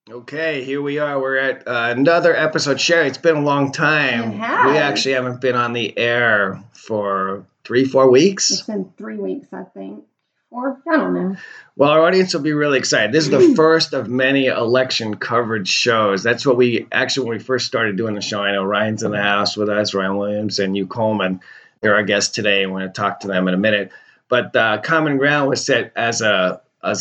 Okay, here we are. We're at another episode. Sherry, it's been a long time. It has. We actually haven't been on the air for 3-4 weeks. It's been 3 weeks, I think. Or, I don't know. Well, our audience will be really excited. This is the first of many election coverage shows. That's what when we first started doing the show, I know Ryan's in the house with us, Ryan Williams and Hugh Coleman. They're our guests today. I'm going to talk to them in a minute. But Common Ground was set as a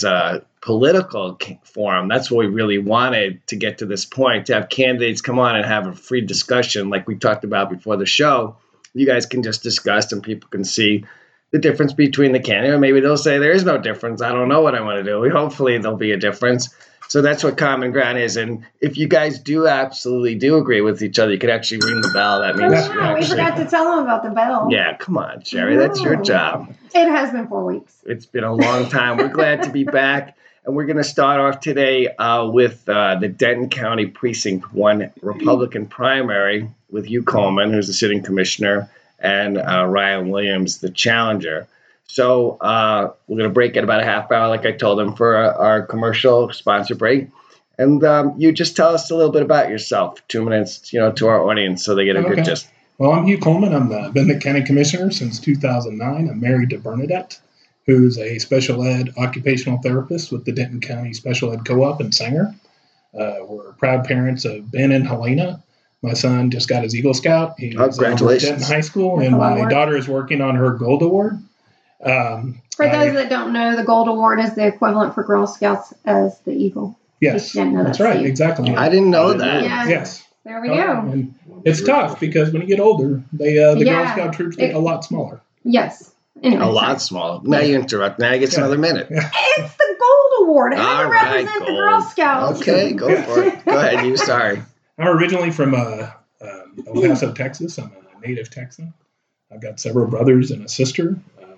political forum. That's what we really wanted to get to this point, to have candidates come on and have a free discussion like we talked about before the show. You guys can just discuss and people can see the difference between the candidate. Maybe they'll say there is no difference. I don't know what I want to do. Hopefully there'll be a difference. So that's what Common Ground is. And if you guys do agree with each other, you could actually ring the bell. That means we forgot to tell them about the bell. Yeah, come on, Sherry. That's your job. It has been 4 weeks. It's been a long time. We're glad to be back. And we're going to start off today with the Denton County Precinct 1 Republican primary with Hugh Coleman, who's the sitting commissioner, and Ryan Williams, the challenger. So we're going to break at about a half hour, like I told them, for our commercial sponsor break. And you just tell us a little bit about yourself, 2 minutes, to our audience so they get a good gist. Well, I'm Hugh Coleman. I'm been the county commissioner since 2009. I'm married to Bernadette, who's a special ed occupational therapist with the Denton County Special Ed Co-op in Sanger. We're proud parents of Ben and Helena. My son just got his Eagle Scout. He's congratulations. Denton High School, and my daughter is working on her Gold Award. For those that don't know, the Gold Award is the equivalent for Girl Scouts as the Eagle. Yes, that's right, exactly. I didn't know that. Yeah. Yes. There we go. And it's tough because when you get older, the Girl Scout troops get a lot smaller. Yes. Anyway, a lot smaller. Now you interrupt. Now he gets another minute. Yeah. It's the Gold Award. It has to represent the Girl Scouts. Okay, go for it. Go ahead, you. Sorry. I'm originally from El Paso, Texas. I'm a native Texan. I've got several brothers and a sister.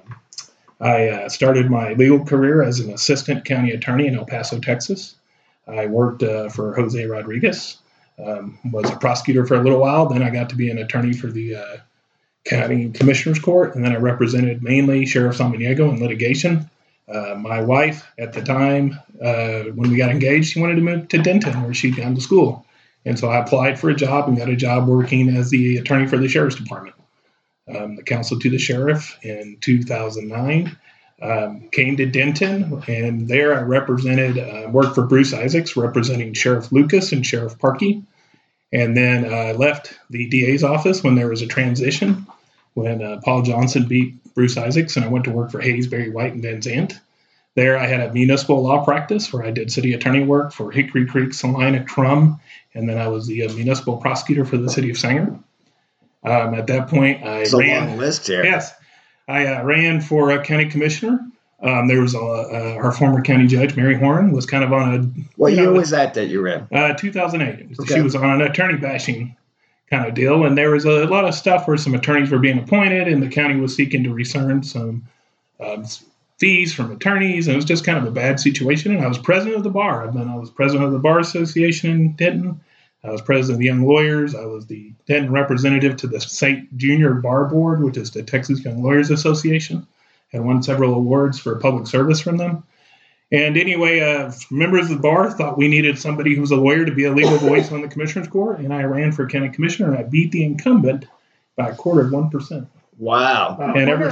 I started my legal career as an assistant county attorney in El Paso, Texas. I worked for Jose Rodriguez. Was a prosecutor for a little while. Then I got to be an attorney for the County Commissioner's Court, and then I represented mainly Sheriff Samaniego in litigation. My wife, at the time, when we got engaged, she wanted to move to Denton, where she'd gone to school. And so I applied for a job and got a job working as the attorney for the Sheriff's Department. The counsel to the sheriff in 2009. Came to Denton, and there I worked for Bruce Isaacs, representing Sheriff Lucas and Sheriff Parkey. And then I left the DA's office when there was a transition, when Paul Johnson beat Bruce Isaacs, and I went to work for Hayes, Berry White, and Van Zandt. There I had a municipal law practice where I did city attorney work for Hickory Creek, Salina, Crum, and then I was the municipal prosecutor for the city of Sanger. At that point, it's a long list here. Yes. I ran for a county commissioner. There was our former county judge, Mary Horn, was kind of on a... What year was that you ran? 2008. Okay. She was on an attorney bashing kind of deal, and there was a lot of stuff where some attorneys were being appointed, and the county was seeking to return some fees from attorneys, and it was just kind of a bad situation. And I was president of the bar. I was president of the Bar Association in Denton. I was president of the Young Lawyers. I was the Denton representative to the State Junior Bar Board, which is the Texas Young Lawyers Association, and won several awards for public service from them. And anyway, members of the bar thought we needed somebody who was a lawyer to be a legal voice on the Commissioner's Court, and I ran for county commissioner, and I beat the incumbent by 1/4%. Wow. And ever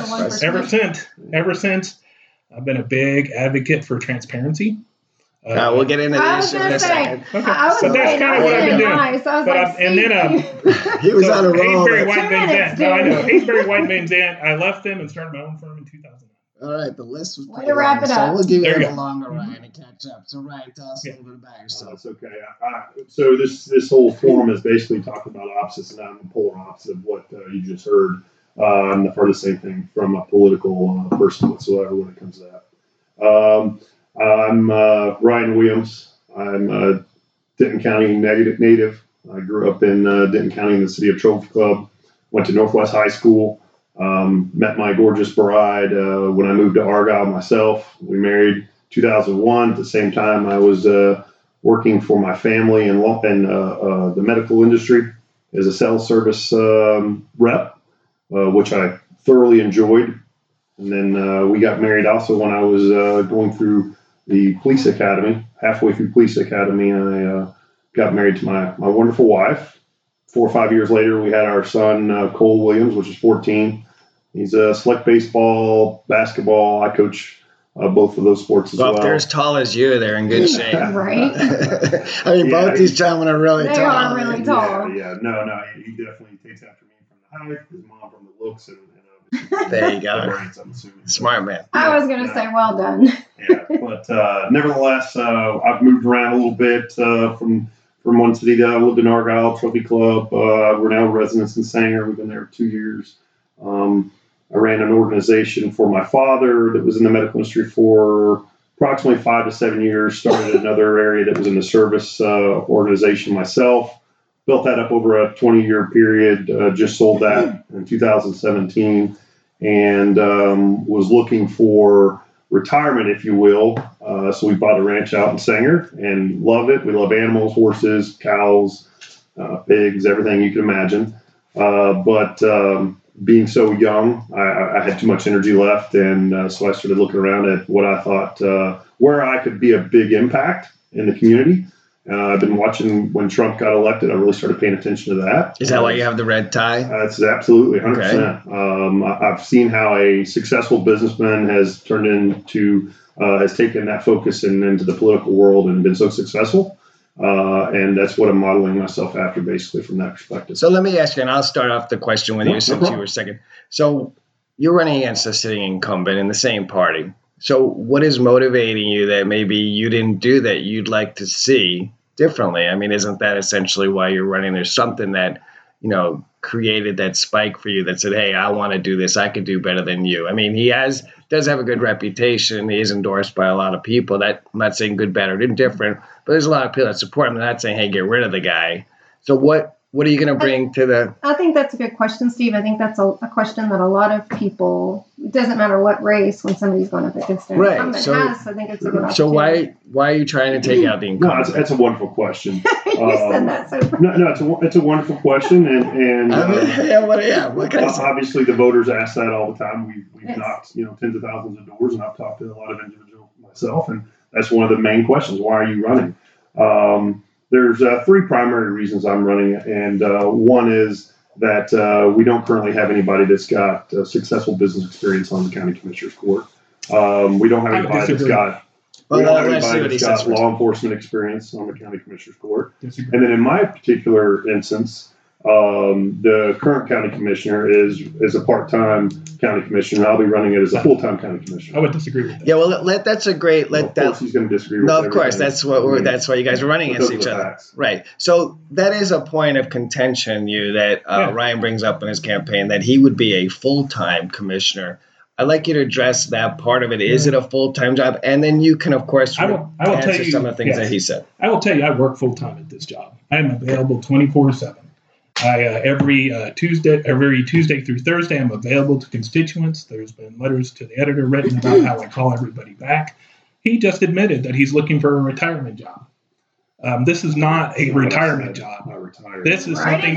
since, I've been a big advocate for transparency. We'll get into this in a second. Okay. So that's kind of what I've been doing. Nice. I was he was on a roll. Haysbury White Van Zandt. No, I know. Haysbury White Van Zandt. I left them and started my own firm in 2009. All right, the list was pretty long, so we'll give you a longer Ryan to catch up. So Ryan, tell us a little bit about yourself. That's okay. So this whole forum is basically talking about opposites, and I'm the polar opposite of what you just heard. I'm the furthest same thing from a political person whatsoever when it comes to that. I'm Ryan Williams. I'm a Denton County native. I grew up in Denton County in the city of Trophy Club. Went to Northwest High School. Met my gorgeous bride when I moved to Argyle myself. We married 2001. At the same time, I was working for my family in the medical industry as a sales service rep, which I thoroughly enjoyed. And then we got married also when I was going through the police academy. Halfway through police academy, I got married to my wonderful wife. 4 or 5 years later, we had our son, Cole Williams, which is 14. He's a select baseball, basketball. I coach both of those sports as well. If they're as tall as you, they're in good shape. Right? I mean, both these gentlemen are really They tall. are really tall. Yeah. No, he definitely takes after me from the height, his mom from the looks, and There you go. the brains, I'm assuming. Smart man. I was going to say, well done. Yeah, but nevertheless, I've moved around a little bit from one city to I lived in Argyle Trophy Club. We're now residents in Sanger. We've been there 2 years. I ran an organization for my father that was in the medical industry for approximately 5 to 7 years. Started another area that was in the service organization myself. Built that up over a 20-year period. Just sold that in 2017, and was looking for retirement, if you will. So we bought a ranch out in Sanger and love it. We love animals, horses, cows, pigs, everything you can imagine. But being so young, I had too much energy left. And so I started looking around at what I thought, where I could be a big impact in the community. I've been watching when Trump got elected. I really started paying attention to that. Is that why you have the red tie? That's absolutely 100%. Okay. I've seen how a successful businessman has turned into, has taken that focus into the political world and been so successful. And that's what I'm modeling myself after, basically, from that perspective. So let me ask you, and I'll start off the question with you since you were second. So you're running against a sitting incumbent in the same party. So what is motivating you that maybe you didn't do that you'd like to see differently? I mean, isn't that essentially why you're running? There's something that, created that spike for you that said, hey, I want to do this. I could do better than you. I mean, he does have a good reputation. He is endorsed by a lot of people. That I'm not saying good, bad, or indifferent, but there's a lot of people that support him. They're not saying, hey, get rid of the guy. So what are you going to bring to the... I think that's a good question, Steve. I think that's a question that a lot of people, it doesn't matter what race, when somebody's going up against an incumbent has, I think it's a good opportunity. So why are you trying to take out the incumbent? No, that's a wonderful question. You said that so No, it's a wonderful question, and what can I say? Obviously the voters ask that all the time. We've knocked tens of thousands of doors, and I've talked to a lot of individuals myself, and that's one of the main questions. Why are you running? There's 3 primary reasons I'm running, and one is that we don't currently have anybody that's got successful business experience on the county commissioner's court. We don't have anybody that's got law enforcement experience on the county commissioner's court. And then in my particular instance, the current county commissioner is a part-time county commissioner. I'll be running it as a full-time county commissioner. I would disagree with that. Yeah, well, that's a great. Of course, he's going to disagree with No, of course, that's why you guys are running against each other, right? So that is a point of contention, Ryan brings up in his campaign, that he would be a full-time commissioner. I'd like you to address that part of it. Is it a full-time job? And then you can, of course, I will answer tell you, some of the things that he said. I will tell you, I work full-time at this job. I am available 24/7. Every Tuesday through Thursday, I'm available to constituents. There's been letters to the editor written about how I call everybody back. He just admitted that he's looking for a retirement job. This is not a retirement job. This is something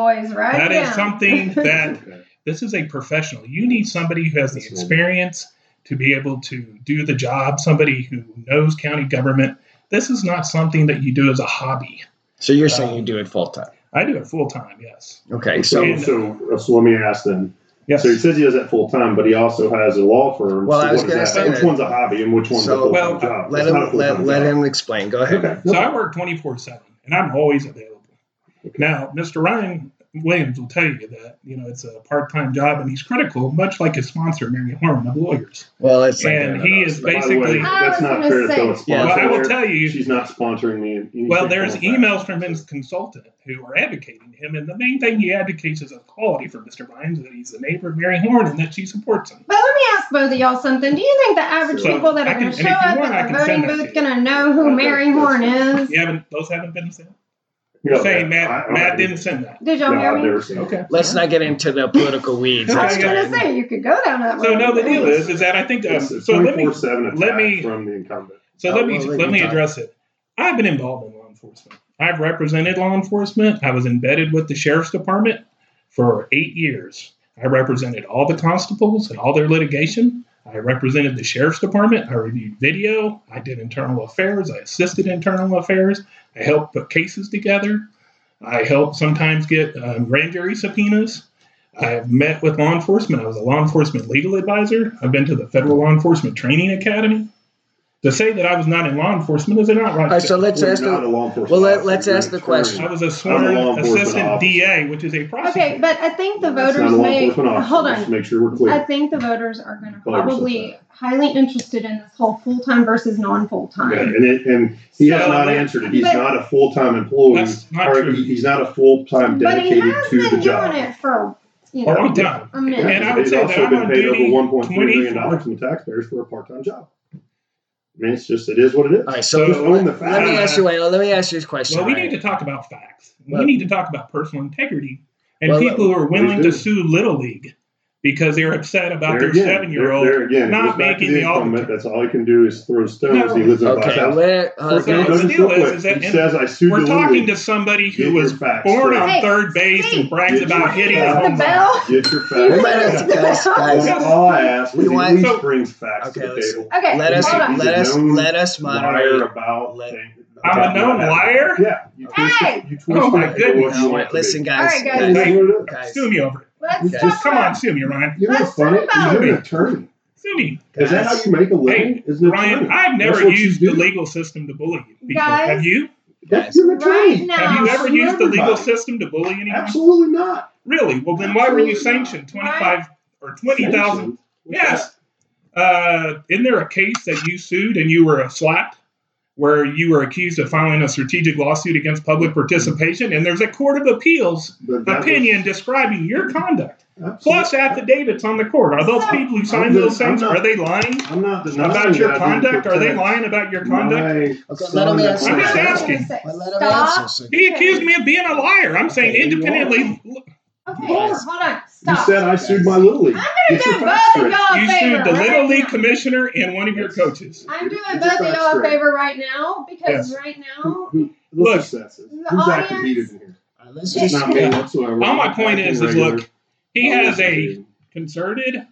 this is a professional. You need somebody who has the experience to be able to do the job, somebody who knows county government. This is not something that you do as a hobby. So you're saying you do it full-time? I do it full-time, yes. Okay, so let me ask then. Yes. So he says he does that full-time, but he also has a law firm. Well, so I was going to say which one's a hobby and which one's a full-time job? Let him explain. Go ahead. Okay. So I work 24/7, and I'm always available. Okay. Now, Mr. Ryan Williams will tell you that, it's a part-time job, and he's critical, much like his sponsor, Mary Horn of Lawyers. Well, it's he is basically. That's not fair to tell a sponsor. Well, I will tell you, she's not sponsoring me. Well, there's emails from his consultant who are advocating him, and the main thing he advocates is a quality for Mr. Ryan, that he's a neighbor of Mary Horn and that she supports him. But let me ask both of y'all something. Do you think the average people that are going to show up at the voting booth going to know who Mary Horn is? Those haven't been sent? You're saying Matt didn't send that. Did y'all hear me? Okay. Let's not get into the political weeds. I was going to say, you could go down that road. So, no, the deal is that I think... so let me from the incumbent. So let me address it. I've been involved in law enforcement. I've represented law enforcement. I was embedded with the sheriff's department for 8 years. I represented all the constables and all their litigation. I represented the sheriff's department. I reviewed video. I did internal affairs. I assisted internal affairs. I helped put cases together. I helped sometimes get grand jury subpoenas. I've met with law enforcement. I was a law enforcement legal advisor. I've been to the Federal Law Enforcement Training Academy. To say that I was not in law enforcement is not right. All right, so let's ask let's ask the question. I was a sworn assistant DA, which is a prosecutor. Okay, but I think the voters may hold on. Just make sure we're clear. I think the voters are going to probably highly interested in this whole full-time versus non-full-time. Yeah, and he has not answered it. He's not a full-time employee. That's not true. He's not a full-time dedicated to the job. But he has been doing it for a long time. And I would say that I'm on duty over $1.3 million from the taxpayers for a part-time job. I mean, it is what it is. All right, so let me ask you a question. Well, we need to talk about facts. We need to talk about personal integrity and people who are willing to sue Little League because they're upset about their 7-year-old not making the ultimate. That's all he can do is throw stones. No. He lives in a box house. The deal is that we're talking to somebody who was born on third base and brags about hitting a home run. Get your facts. All I ask is he at least brings facts to the table. Okay, let us moderate. I'm a known liar? Yeah. You twist oh my goodness. Listen, guys. All right, guys. Sue me over it. Come on, sue me, Ryan. You know funny? You're an attorney. Sue me. Is that how you make a living? Hey, Ryan, I've never used the legal system to bully people. Guys, have you? You're an attorney. Have you ever used the legal system to bully anyone? Absolutely not. Really? Well, then why were you sanctioned? 25 or 20,000? Yes. Isn't there a case that you sued and you were slapped? Where you were accused of filing a strategic lawsuit against public participation, and there's a court of appeals opinion describing your conduct. Absolutely. Plus affidavits on the court. Are those people who signed those things, are they lying about your conduct? Are they lying about your conduct? Let him answer. I'm just asking. Let him answer. He accused me of being a liar. I'm saying independently. Okay, hold on. Stop. You said I sued my Little League. I'm going to do both of y'all a favor. You sued the Little League commissioner and one of your coaches. I'm doing both of y'all a favor right now because right now, look, who's acting heated in here? It's not me whatsoever. All my point is look, he has a concerted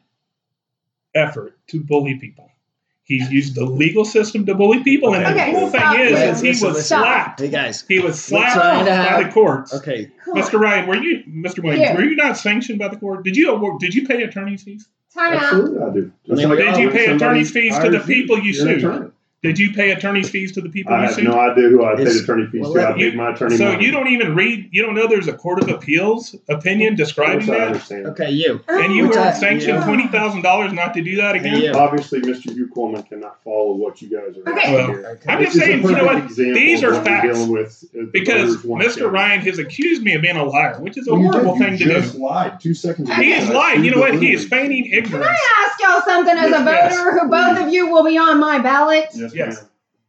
effort to bully people. He's used the legal system to bully people, and the cool thing is he was slapped. Hey guys, he was slapped by the courts. Okay, Mr. Ryan, Mr. Williams, were you not sanctioned by the court? Did you pay attorney's fees? Absolutely, I do. Did you pay attorney's fees to the people you sued? Did you pay attorney's fees to the people you sued? I have no idea who I paid attorney fees to. I paid my attorney. So you don't even read. You don't know there's a court of appeals opinion describing that. Okay, you. And you were sanctioned $20,000 not to do that again. Obviously, Mr. Hugh Coleman cannot follow what you guys are doing here. I'm just saying, you know what? These are facts. Because Mr. Ryan has accused me of being a liar, which is a horrible thing to do. He just lied 2 seconds ago. He is lying. You know what? He is feigning ignorance. Can I ask y'all something as a voter who both of you will be on my ballot? Yes.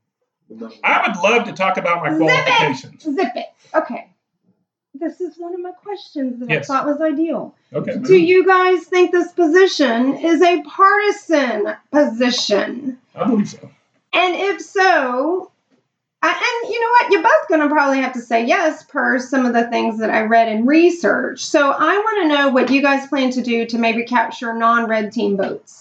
I would love to talk about my qualifications. Zip it. Okay. This is one of my questions that I thought was ideal. Okay. Do you guys think this position is a partisan position? I believe so. And if so, and you know what? You're both going to probably have to say yes per some of the things that I read and researched. So I want to know what you guys plan to do to maybe capture non-red team votes.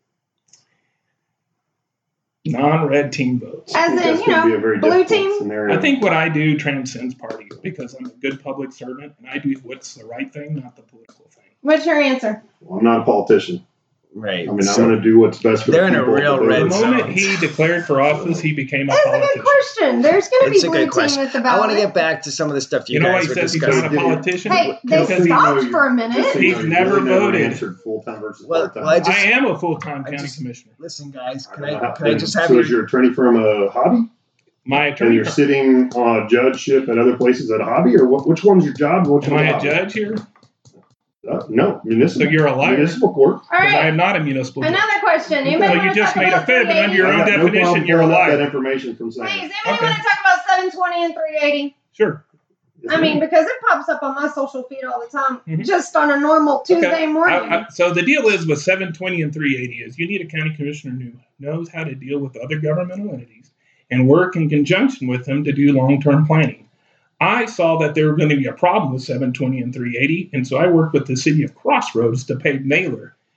Non-red team votes. As in, blue team? Scenario. I think what I do transcends parties because I'm a good public servant and I do what's the right thing, not the political thing. What's your answer? Well, I'm not a politician. Right. I mean, I'm going to do what's best for the people. They're in a real red zone. The moment he declared for office, he became a politician. That's a good question. There's going to be blue team at the ballot. I want to get back to some of the stuff you guys were discussing. You know why he says he's not a politician? Hey, they stopped for a minute. He's never voted. Full-time versus part-time. I am a full-time county commissioner. Listen, guys, can I just have So is your attorney firm a hobby? My attorney. And you're sitting on a judgeship at other places at a hobby, or which one's your job? Am I a judge here? No, municipal. So you're a liar. Municipal court. All right. I am not a municipal judge. Another question. So you just made a fib, and under your own definition, you're a liar. That information from saying. Hey, does anybody want to talk about 720 and 380? Sure. I mean, because it pops up on my social feed all the time, just on a normal Tuesday morning. So the deal is with 720 and 380 is you need a county commissioner who knows how to deal with other governmental entities and work in conjunction with them to do long-term planning. I saw that there was going to be a problem with 720 and 380, and so I worked with the city of Crossroads to pay Naylor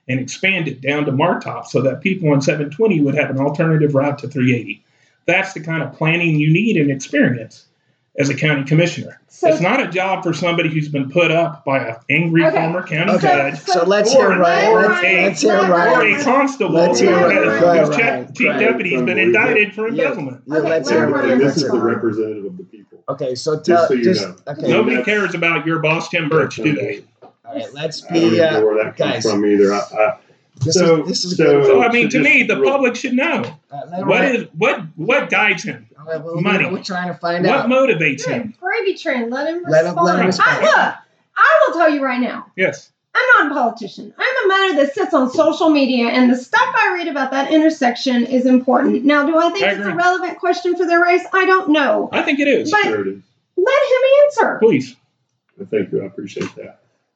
and expand it down to Martop so that people on 720 would have an alternative route to 380. That's the kind of planning you need and experience as a county commissioner. So- it's not a job for somebody who's been put up by an angry Okay. former county Okay, judge. so let's hear Ryan. Let's hear Or Ryan. a constable Let's hear whose Ryan. chief deputy has been indicted for embezzlement. Yeah, Okay, let's let hear Ryan Ryan. This Let's is hear the Ryan. representative of the people. Okay, so Just so you know. okay. Nobody cares about your boss, Tim Birch, do they? All right, let's I don't even be know where that comes guys. from either. This is so- good. So I mean, to just me, the real- public should know what guides him, money? We're trying to find what out. motivates Good. him. Gravy train. Let him Let him respond. respond. Look, I will tell you right now. Yes. I'm not a politician. I'm a matter that sits on social media, and the stuff I read about that intersection is important. Now, do I think I it's a agree. relevant question for the race? I don't know. I think it is. But- Sure it is. Let him answer. Please. Thank you. I appreciate that.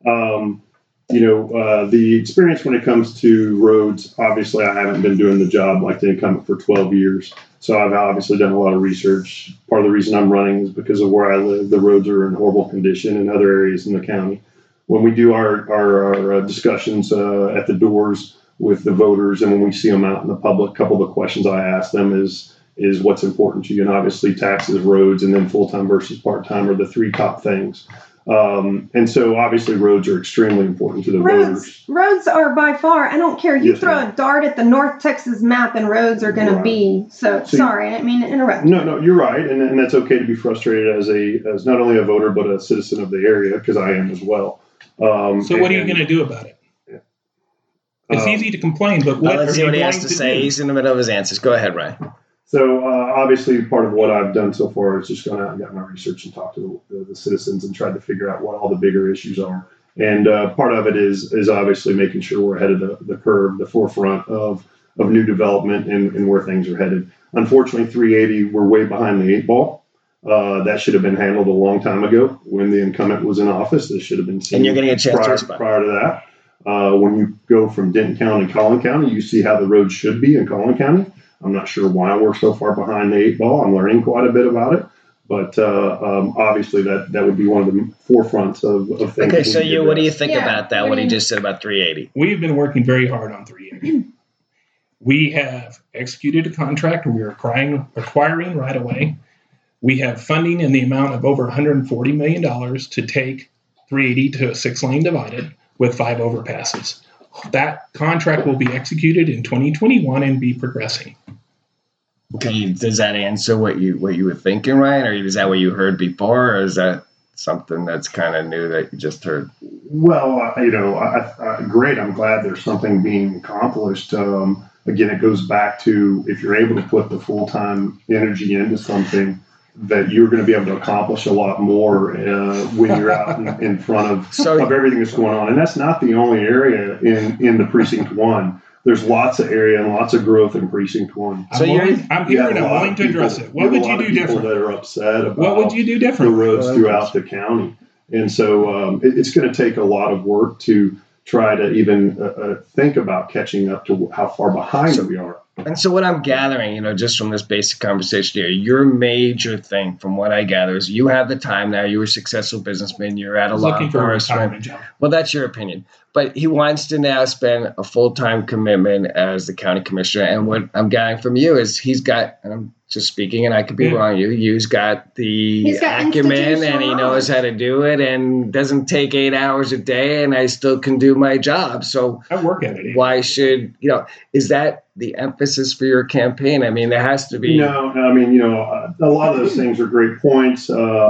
The experience when it comes to roads, obviously, I haven't been doing the job like the incumbent for 12 years. So I've obviously done a lot of research. Part of the reason I'm running is because of where I live. The roads are in horrible condition in other areas in the county. When we do our discussions at the doors with the voters and when we see them out in the public, a couple of the questions I ask them is what's important to you. And obviously taxes, roads, and then full-time versus part-time are the three top things. And so obviously roads are extremely important to the voters. Roads are by far, I don't care. You Yes, throw ma'am. a dart at the North Texas map and roads are going Right. to be. So, See- sorry, I didn't mean to interrupt. No, you're right. And that's okay to be frustrated as not only a voter, but a citizen of the area, because I am as well. So what are you going to do about it? It's Um, easy to complain, but what Let's are see you what he going has to to say. do? He's in the middle of his answers. Go ahead, Ryan. So obviously, part of what I've done so far is just gone out and got my research and talked to the citizens and tried to figure out what all the bigger issues are. And part of it is obviously making sure we're ahead of the curve, the forefront of new development and where things are headed. Unfortunately, 380, we're way behind the 8 ball. That should have been handled a long time ago when the incumbent was in office. This should have been seen And you're going to get a chance to respond. prior to that. When you go from Denton County to Collin County, you see how the road should be in Collin County. I'm not sure why we're so far behind the 8 ball. I'm learning quite a bit about it. But obviously that would be one of the forefronts of things. Okay, that so we need to what do you address. think Yeah, about that? what What do he you- just said about 380? We've been working very hard on 380. We have executed a contract. We are acquiring right away. We have funding in the amount of over $140 million to take 380 to a 6-lane divided with 5 overpasses. That contract will be executed in 2021 and be progressing. Okay, does that answer what you were thinking, Ryan, or is that what you heard before, or is that something that's kind of new that you just heard? Well, great. I'm glad there's something being accomplished. Again, it goes back to if you're able to put the full-time energy into something, that you're going to be able to accomplish a lot more when you're out in front of everything that's going on. And that's not the only area in the Precinct 1. There's lots of area and lots of growth in Precinct 1. I'm here and I'm willing to address it. What would you do different? That are upset about What would you do the different? roads throughout the county. And so it's going to take a lot of work to try to even think about catching up to how far behind we are. And so what I'm gathering, just from this basic conversation here, your major thing from what I gather is you have the time now. You're a successful businessman. You're at a law Looking for a enforcement. retirement job. Well, that's your opinion. But he wants to now spend a full-time commitment as the county commissioner. And what I'm gathering from you is he's got, and I'm just speaking, and I could be wrong, you've got the He's got acumen and he institutional knows how to do it and doesn't take 8 hours a day and I still can do my job. So I work at it. why should, is that the emphasis for your campaign? I mean, there has to be. No, I mean, a lot of those things are great points.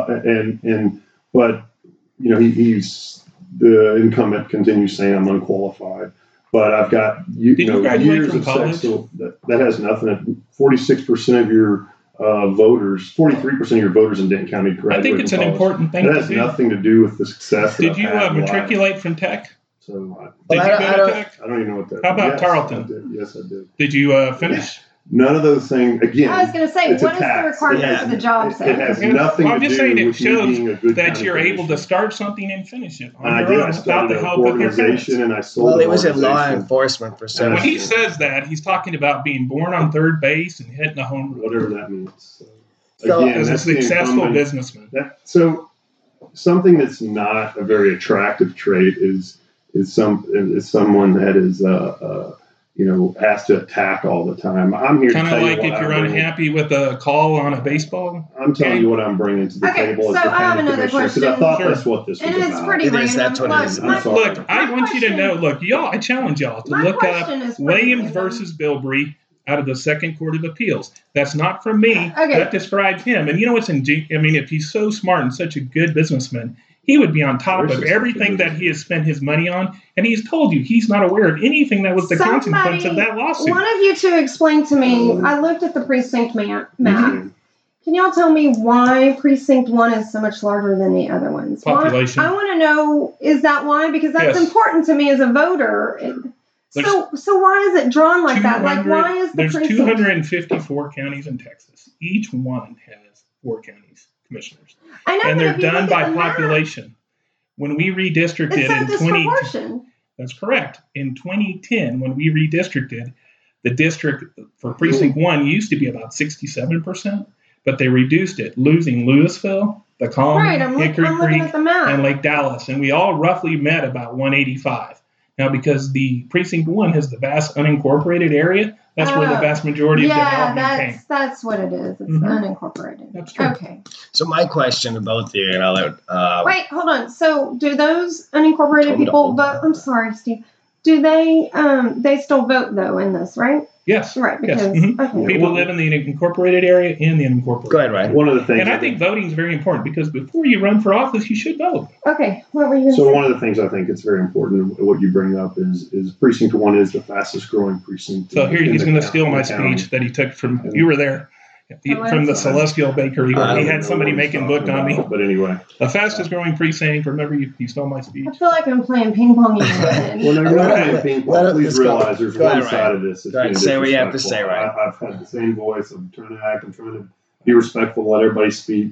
But he's the incumbent continues saying I'm unqualified. But I've got Did you graduate years from of college? sex, so that has nothing. 46% of your voters, 43% of your voters in Denton County graduate. I think it's from an college. important thing That to has do. nothing to do with the success. Did that you I've had in life. matriculate from Tech? So Did Well, you I go to don't- Tech? I don't even know what that. How about yes, Tarleton? I did. Yes, I did. Did you finish? None of those things. Again, I was going to say, it's a what is the tax. requirement Yeah. for the job It set? has Okay. nothing Well, I'm to just do saying it with shows you being a good that county you're able to commissioner. start something and finish it on And I your did. own I without started the an help of your parents. organization, and I sold. Well, an he was in law organization. enforcement for so When many he years. says that, he's talking about being born on third base and hitting a home run Whatever that means. So, as a that's the successful incumbent. businessman. So something that's not a very attractive trait is is someone that is has to attack all the time. I'm here Kind to of tell like you if you're unhappy with a call on a baseball. I'm telling you what I'm bringing to the table as so the I have county another commissioner, because I question. thought Sure. that's what this was And it's about. pretty It random. is, that's what it is. My- Look, I my want you to question- know. Look, y'all. I challenge y'all to My look question up is pretty Williams random. versus Bilbrey out of the Second Court of Appeals. That's not from me. Okay. That describes him. And you know what's if he's so smart and such a good businessman, he would be on top Very of successful everything that he has spent his money on. And he's told you he's not aware of anything that was the consequence of that lawsuit. One of you two explain to me. I looked at the precinct map. Can y'all tell me why precinct 1 is so much larger than the other ones? Population. I want to know, is that why? Because that's Yes. important to me as a voter. So why is it drawn like that? Like, why is the There's precinct? 254 counties in Texas. Each one has 4 counties commissioners. I know, And but they're if you done look by at the map, population. When we redistricted it's a in disproportion. that's correct. In 2010, when we redistricted, the district for precinct 1 used to be about 67%, but they reduced it, losing Louisville, the Colony, Right, I'm Hickory looking Creek, at the map. and Lake Dallas, and we all roughly met about 185. Now, because the precinct 1 has the vast unincorporated area, that's where the vast majority of development came. That's what it is. It's Mhm. unincorporated. That's true. Okay. So my question to both of you, and I'll let Wait, hold on. So do those unincorporated Told me to people hold vote? on. I'm sorry, Steve. Do they still vote though in this, right? Yes. Right, Yes. because Mhm. okay. People live in the incorporated area and the unincorporated. go ahead, Ryan. One of the things, And I think voting is very important because before you run for office, you should vote. Okay, what were you going to so say? one of the things I think it's very important. What you bring up is precinct 1 is the fastest growing precinct. So here in he's the going to county- steal my the county. speech that he took from, you were there, from the Celestial Bakery. I He don't had somebody making book on me. But anyway, The fastest growing precinct, remember you stole my speech? I feel like I'm playing ping pong in my head. well, no, you're not playing ping Let pong. it- Please let's go. realize there's Go one ahead, side Ryan. of this. That's Go ahead, being say what you have to disrespectful. say, Ryan. I've had the same voice. I'm trying to act. I'm trying to be respectful, let everybody speak.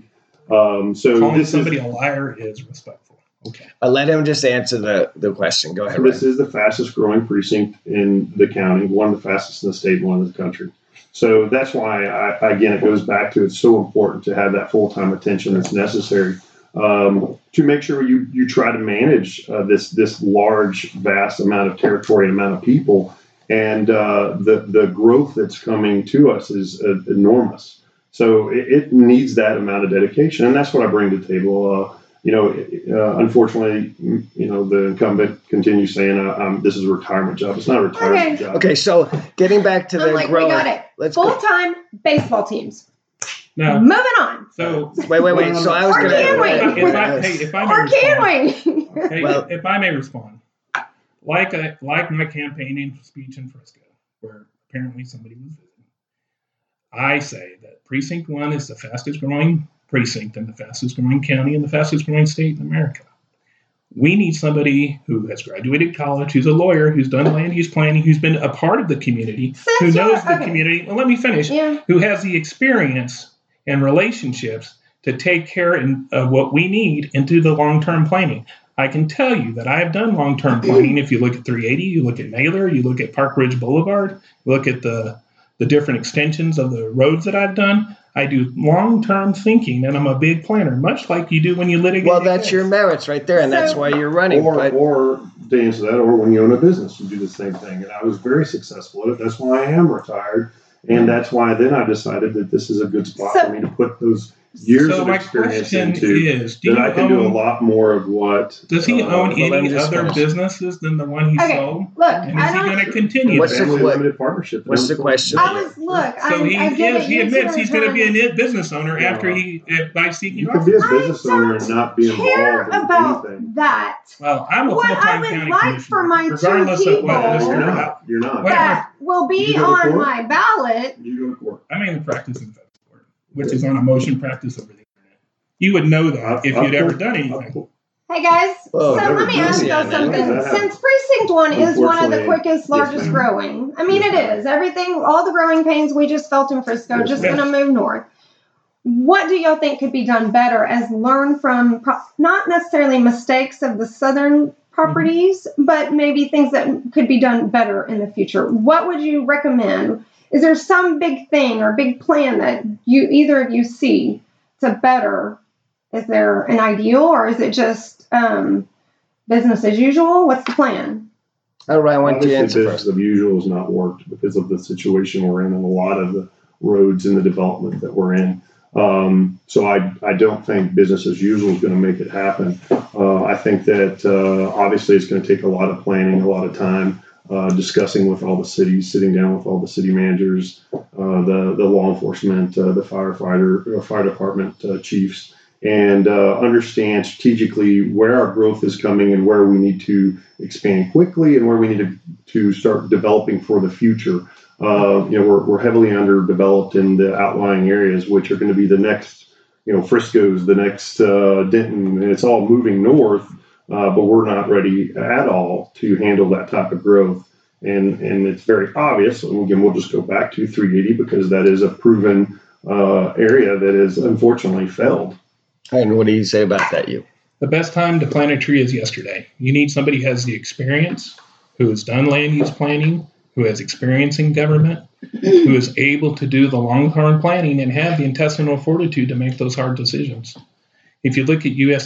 So Calling this somebody is a liar is respectful. Okay. I'll let him just answer the question. Go ahead, so this Ryan. is the fastest growing precinct in the county, one of the fastest in the state, one in the country. So that's why, again, it goes back to it's so important to have that full-time attention that's necessary to make sure you try to manage this large, vast amount of territory and amount of people. And the growth that's coming to us is enormous. So it needs that amount of dedication. And that's what I bring to the table. Unfortunately, the incumbent continues saying, this is a retirement job. It's not a retirement job. Okay, so getting back to I'm the like, growth. we got it. Let's go. Full-time baseball teams. Now, Moving on. so Wait. So I was Or going can we? if I may Or can respond, we? hey, Well- if I may respond, like my campaigning speech in Frisco, where apparently somebody was visiting, I say that precinct 1 is the fastest growing precinct and the fastest growing county and the fastest growing state in America. We need somebody who has graduated college, who's a lawyer, who's done land use planning, who's been a part of the community, who knows the community. Well, let me finish. Yeah. Who has the experience and relationships to take care of what we need into the long-term planning. I can tell you that I have done long-term planning. If you look at 380, you look at Naylor, you look at Park Ridge Boulevard, you look at the different extensions of the roads that I've done. I do long-term thinking, and I'm a big planner, much like you do when you litigate. Well, that's your merits right there, and that's So- why you're running. But Or to answer that, or when you own a business, you do the same thing. And I was very successful at it. That's why I am retired. And that's why then I decided that this is a good spot for me to put those years So of my experience question into. is, That I can do a lot more of what. Does he own let me any just other finish. businesses than the one he Okay, sold? look, And I is he don't. going to continue? What's that? the- Family limited partnership. what's the question? I was look. So I get it. he You admits two he's are going to be trying a business owner Yeah. after by seeking You can be a office. business owner and not be care involved in about anything. that. Well, I'm a What I full-time would county like commissioner, for my two regardless of what people- You're Mr. not. You're not. What? That will be You go to on court? my ballot. You go to court. I mainly practice in federal court, which is on a motion practice over the internet. You would know that if you'd ever done anything. Hey guys, Oh, so never let me done ask it. y'all Yeah, something. never done that. Since precinct 1 is one of the Unfortunately, quickest, largest ma'am. growing, I mean Yes, it ma'am. is. Everything, all the growing pains we just felt in Frisco, Yes, just ma'am. gonna move north. What do y'all think could be done better as learn from not necessarily mistakes of the southern properties, but maybe things that could be done better in the future? What would you recommend? Is there some big thing or big plan that you either of you see to better? Is there an ideal, or is it just Business as usual? What's the plan? All right, I want you to Obviously, answer business first. as usual has not worked because of the situation we're in and a lot of the roads and the development that we're in. So I don't think business as usual is going to make it happen. I think that obviously it's going to take a lot of planning, a lot of time, discussing with all the cities, sitting down with all the city managers, the law enforcement, the fire department chiefs, and understand strategically where our growth is coming and where we need to expand quickly and where we need to start developing for the future. We're heavily underdeveloped in the outlying areas, which are going to be the next, Frisco's, the next Denton, and it's all moving north, but we're not ready at all to handle that type of growth. And it's very obvious. And again, we'll just go back to 380 because that is a proven area that has unfortunately failed. And what do you say about that, you? The best time to plant a tree is yesterday. You need somebody who has the experience, who has done land use planning, who has experience in government, who is able to do the long-term planning and have the intestinal fortitude to make those hard decisions. If you look at US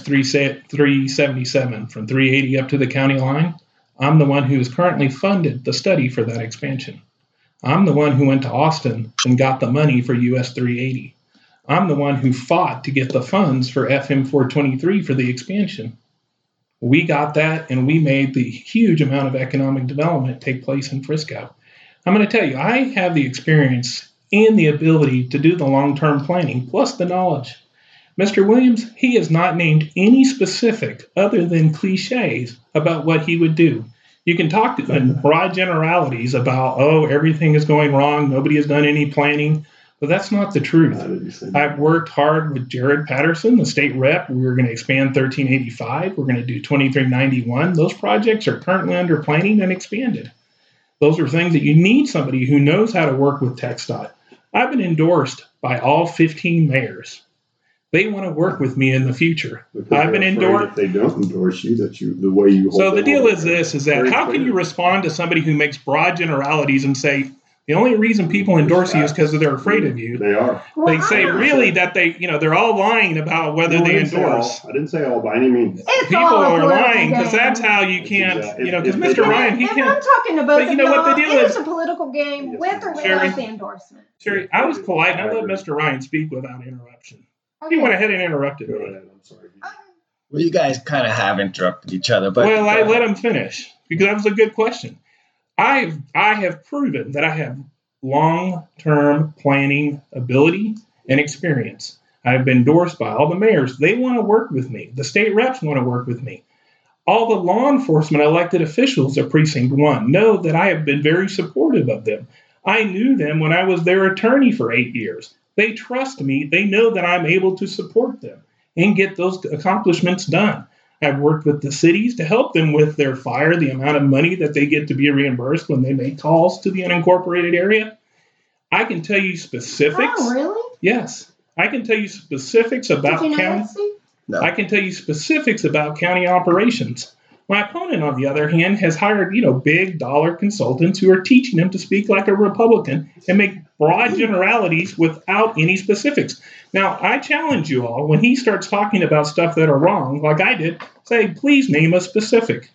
377 from 380 up to the county line, I'm the one who has currently funded the study for that expansion. I'm the one who went to Austin and got the money for US 380. I'm the one who fought to get the funds for FM 423 for the expansion. We got that, and we made the huge amount of economic development take place in Frisco. I'm going to tell you, I have the experience and the ability to do the long-term planning, plus the knowledge. Mr. Williams, he has not named any specific other than cliches about what he would do. You can talk in broad generalities about, everything is going wrong, nobody has done any planning. But that's not the truth. I've worked hard with Jared Patterson, the state rep. We were going to expand 1385. We're going to do 2391. Those projects are currently under planning and expanded. Those are things that you need somebody who knows how to work with TxDOT. I've been endorsed by all 15 mayors. They want to work with me in the future. I've been endorsed. If they don't endorse you, the way you hold. So the deal is this: is that how can you respond to somebody who makes broad generalities and say, the only reason people endorse you is because they're afraid of you? They are. They say really that they're all lying about whether they endorse. I didn't say all by any means. People are lying because that's how you can't, because Mr. Ryan, he if can't. I'm talking to both But you know what the deal it is? a political game with or Sherry. without the endorsement. Sherry, I was polite and I let Mr. Ryan speak without interruption. He went ahead and interrupted Go me. ahead. I'm sorry. Well, you guys kind of have interrupted each other, but Well, I let him finish because that was a good question. I have proven that I have long-term planning ability and experience. I've been endorsed by all the mayors. They want to work with me. The state reps want to work with me. All the law enforcement elected officials of Precinct 1 know that I have been very supportive of them. I knew them when I was their attorney for 8 years. They trust me. They know that I'm able to support them and get those accomplishments done. I've worked with the cities to help them with their fire, the amount of money that they get to be reimbursed when they make calls to the unincorporated area. I can tell you specifics. Oh, really? Yes. I can tell you specifics about Did you know county. that, Steve? No. I can tell you specifics about county operations. My opponent, on the other hand, has hired, big dollar consultants who are teaching him to speak like a Republican and make broad generalities without any specifics. Now, I challenge you all, when he starts talking about stuff that are wrong, like I did, say, please name a specific.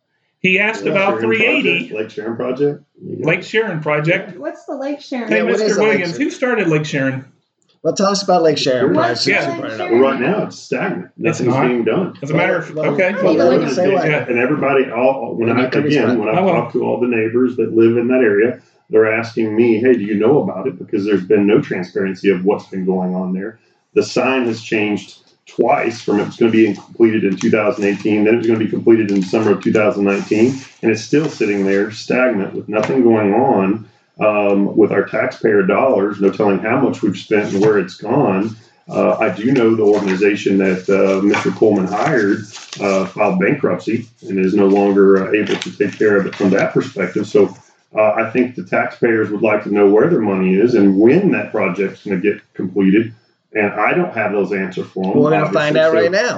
He asked about 380. Lake Sharon Project? Lake Sharon Project. What's the Lake Sharon? Hey, what is Mr. the Lake Williams, Sharon? who started Lake Sharon? well, tell us about Lake Sharon. What? Probably, since Yeah. you brought it up. Lake Well, right now it's stagnant. It's Nothing's not. being done. As a matter of Well, okay. well, The road you is say big, what? and everybody, when You I can respond. when I I will. talk to all the neighbors that live in that area, they're asking me, "Hey, do you know about it?" Because there's been no transparency of what's been going on there. The sign has changed twice. From it was going to be completed in 2018, then it was going to be completed in summer of 2019, and it's still sitting there stagnant with nothing going on. With our taxpayer dollars, no telling how much we've spent and where it's gone. I do know the organization that Mr. Coleman hired filed bankruptcy and is no longer able to take care of it from that perspective. So I think the taxpayers would like to know where their money is and when that project's going to get completed. And I don't have those answers for them. We're going to find out right now.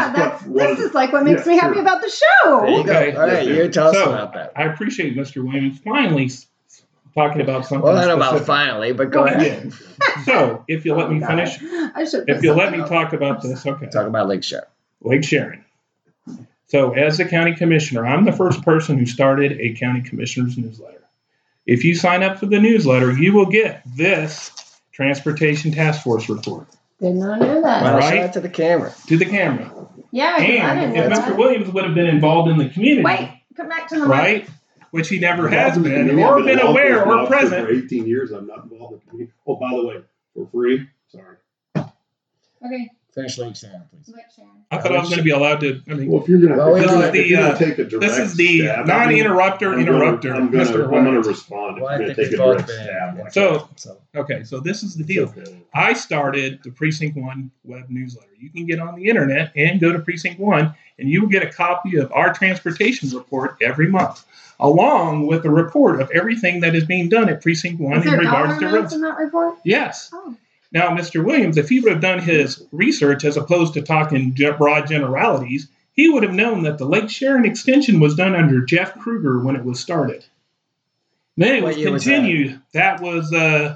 This is like what makes me happy about the show. There you go. Okay. All right, you tell us So, about that. I appreciate Mr. Williams finally talking about something Well, I don't know about specific. finally, but go Well, he ahead. did. So, if you'll let me God. finish, I should if put you'll let me something talk about this, okay. Talk about Lake Sharon. Lake Sharon. So as the county commissioner, I'm the first person who started a county commissioner's newsletter. If you sign up for the newsletter, you will get this Transportation Task Force report. Did not know that. Well, Right. shout out to the camera. To the camera. Yeah, 'cause I And didn't if know Mr. that. Williams would have been involved in the community, Wait, come back to the mic. right, which he never has Involved in the been, community. or I've been a law aware enforcement or officer present. For 18 years, I'm not involved in the community. Oh, by the way, for free. Sorry. Okay, Finish Lake Sharon, please. Lake Sharon. I thought I was going to be allowed to. I mean, Well, if you're gonna, Well, if you're this gonna, is the, if you're gonna take a direct this is the stab at me, non-interrupter I'm interrupter, gonna, Mr. I'm gonna White. respond if Well, I you're gonna think take a we've both direct been- stab. Like So, So, okay, so this is the that. deal. Okay. I started the Precinct 1 web newsletter. You can get on the internet and go to Precinct 1, and you will get a copy of our transportation report every month, along with a report of everything that is being done at Precinct 1 Is in there regards dollar to amounts roads. in that report? Yes. Oh, Now, Mr. Williams, if he would have done his research as opposed to talking broad generalities, he would have known that the Lake Sharon extension was done under Jeff Kruger when it was started. Then it What was year was that? continued. That was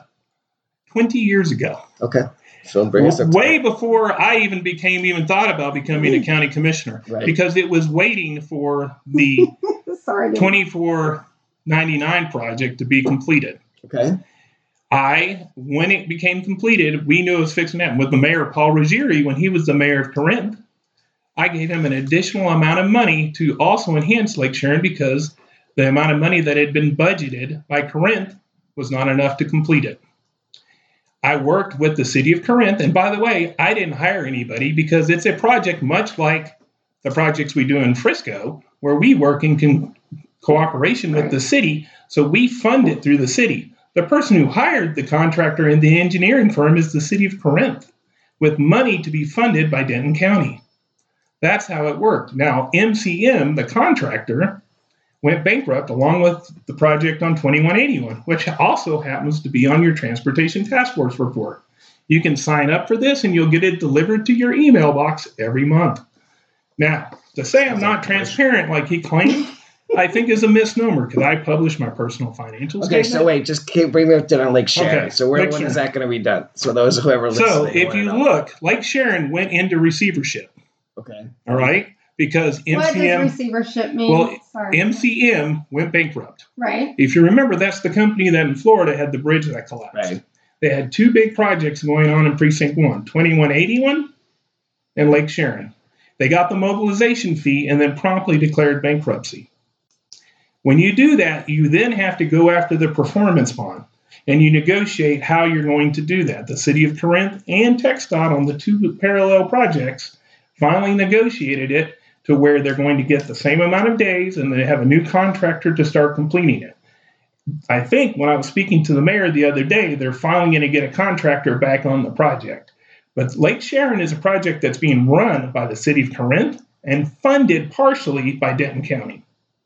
20 years ago. okay. So bring us up to Way before I even thought about becoming a county commissioner, Right. because it was waiting for the sorry. 2499 project to be completed. Okay. When it became completed, we knew it was fixing to happen. With the mayor, Paul Ruggieri, when he was the mayor of Corinth, I gave him an additional amount of money to also enhance Lake Sharon because the amount of money that had been budgeted by Corinth was not enough to complete it. I worked with the city of Corinth, and by the way, I didn't hire anybody because it's a project much like the projects we do in Frisco, where we work in cooperation with the city, so we fund it through the city. The person who hired the contractor and the engineering firm is the city of Corinth, with money to be funded by Denton County. That's how it worked. Now, MCM, the contractor, went bankrupt along with the project on 2181, which also happens to be on your Transportation Task Force report. You can sign up for this and you'll get it delivered to your email box every month. Now, to say I'm not transparent like he claimed, I think is a misnomer because I publish my personal financial Okay, statement. so wait, just bring me up to Lake Sharon. Okay, So Lake when is Sharon. that going to be done? So those who ever listening. So if wanna you know. look, Lake Sharon went into receivership, Okay. all right? Because What does MCM, receivership mean? well, Sorry. MCM went bankrupt. Right. If you remember, that's the company that in Florida had the bridge that collapsed. Right. They had two big projects going on in Precinct 1, 2181 and Lake Sharon. They got the mobilization fee and then promptly declared bankruptcy. When you do that, you then have to go after the performance bond and you negotiate how you're going to do that. The City of Corinth and TxDOT on the two parallel projects finally negotiated it to where they're going to get the same amount of days and they have a new contractor to start completing it. I think when I was speaking to the mayor the other day, they're finally going to get a contractor back on the project. But Lake Sharon is a project that's being run by the City of Corinth and funded partially by Denton County.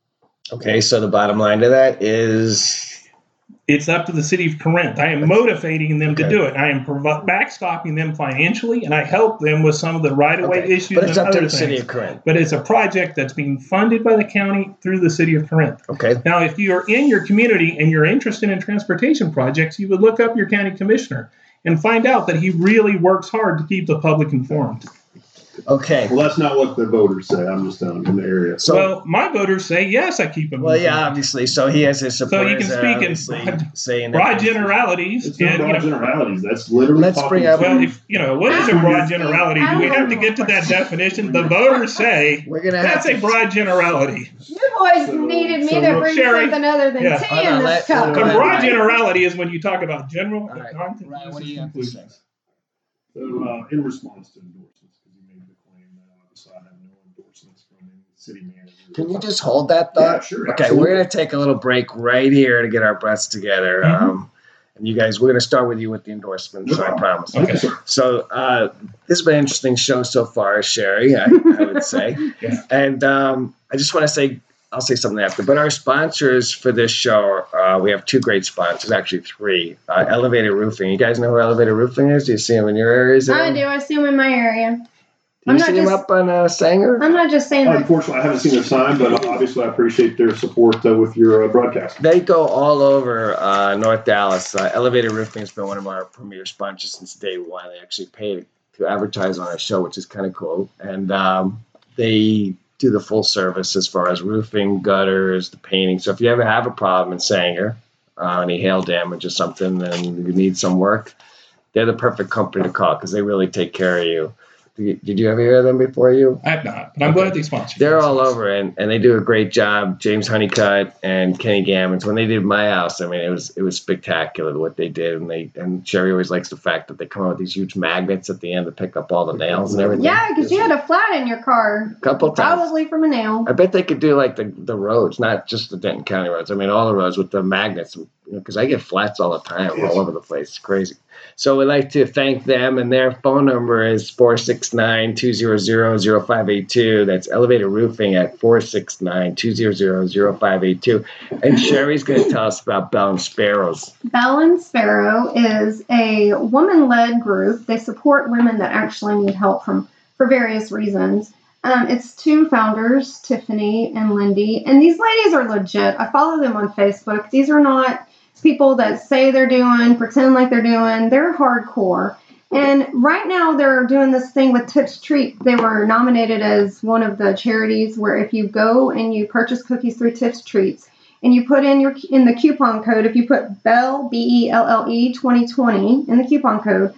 Okay, so the bottom line to that is It's up to the City of Corinth. I am motivating them to Okay. do it. I am backstopping them financially, and I help them with some of the right-of-way okay. issues But it's and up to other the City things. of Corinth. But it's a project that's being funded by the county through the City of Corinth. Okay. Now, if you're in your community and you're interested in transportation projects, you would look up your county commissioner and find out that he really works hard to keep the public informed. Okay. Well, that's not what the voters say. I'm just telling you in the area. So Well, my voters say, yes, I keep them well, yeah, informed. obviously. So he has his So supporters. you can that speak in obviously saying that broad generalities. It's not And, broad you know, generalities. That's literally Let's talking bring up- well, to- if, you know, what is a broad generality? Do we have to get to that definition? The voters say We're gonna have that's a to. broad generality. You boys So- needed me so to look, bring Sherry, something other than yeah. tea Hold in on, this let- cup. A Right. broad generality is when you talk about general All and right. non-conclusive Ryan, what do you have to say? conclusions. So, in response to endorsements, because you made the claim that obviously I have no endorsements from any city manager. Can you just hold that thought? Yeah, sure. Okay, absolutely. we're gonna take a little break right here to get our breaths together. Mhm. And you guys, we're gonna start with you with the endorsements. I promise. Okay. Yes, sir. So this has been an interesting show so far, Sherry. I would say. Yeah. And I just want to say, I'll say something after. But our sponsors for this show, we have two great sponsors, actually three. Elevated Roofing. You guys know who Elevated Roofing is? Do you see them in your areas? I do. I see them in my area. Do I'm you not see them just- up on Sanger? I'm not just saying that. Unfortunately, I haven't seen the sign, but obviously I appreciate their support with your broadcast. They go all over North Dallas. Elevated Roofing has been one of our premier sponsors since day one. They actually pay to advertise on our show, which is kind of cool. And they do the full service as far as roofing, gutters, the painting. So if you ever have a problem in Sanger, any hail damage or something, and you need some work, they're the perfect company to call because they really take care of you. Did you ever hear of them before you? I have not, but I'm glad they sponsored. They're all over, and they do a great job. James Honeycutt and Kenny Gammons. When they did my house, I mean, it was spectacular what they did, and Sherry always likes the fact that they come out with these huge magnets at the end to pick up all the nails and everything. Yeah, because you had a flat in your car. A couple times. Probably from a nail. I bet they could do like the roads, not just the Denton County roads. I mean, all the roads with the magnets, because I get flats all the time all over the place. It's crazy. So we'd like to thank them, and their phone number is 469-200-0582. That's Elevated Roofing at 469-200-0582. And Sherry's going to tell us about Bell and Sparrows. Bell and Sparrow is a woman-led group. They support women that actually need help for various reasons. It's two founders, Tiffany and Lindy, and these ladies are legit. I follow them on Facebook. These are not people that say they're doing, pretend like they're doing. They're hardcore. And right now they're doing this thing with Tips Treat. They were nominated as one of the charities where if you go and you purchase cookies through Tips Treats and you put in the coupon code, if you put Bell, BELLE 2020 in the coupon code,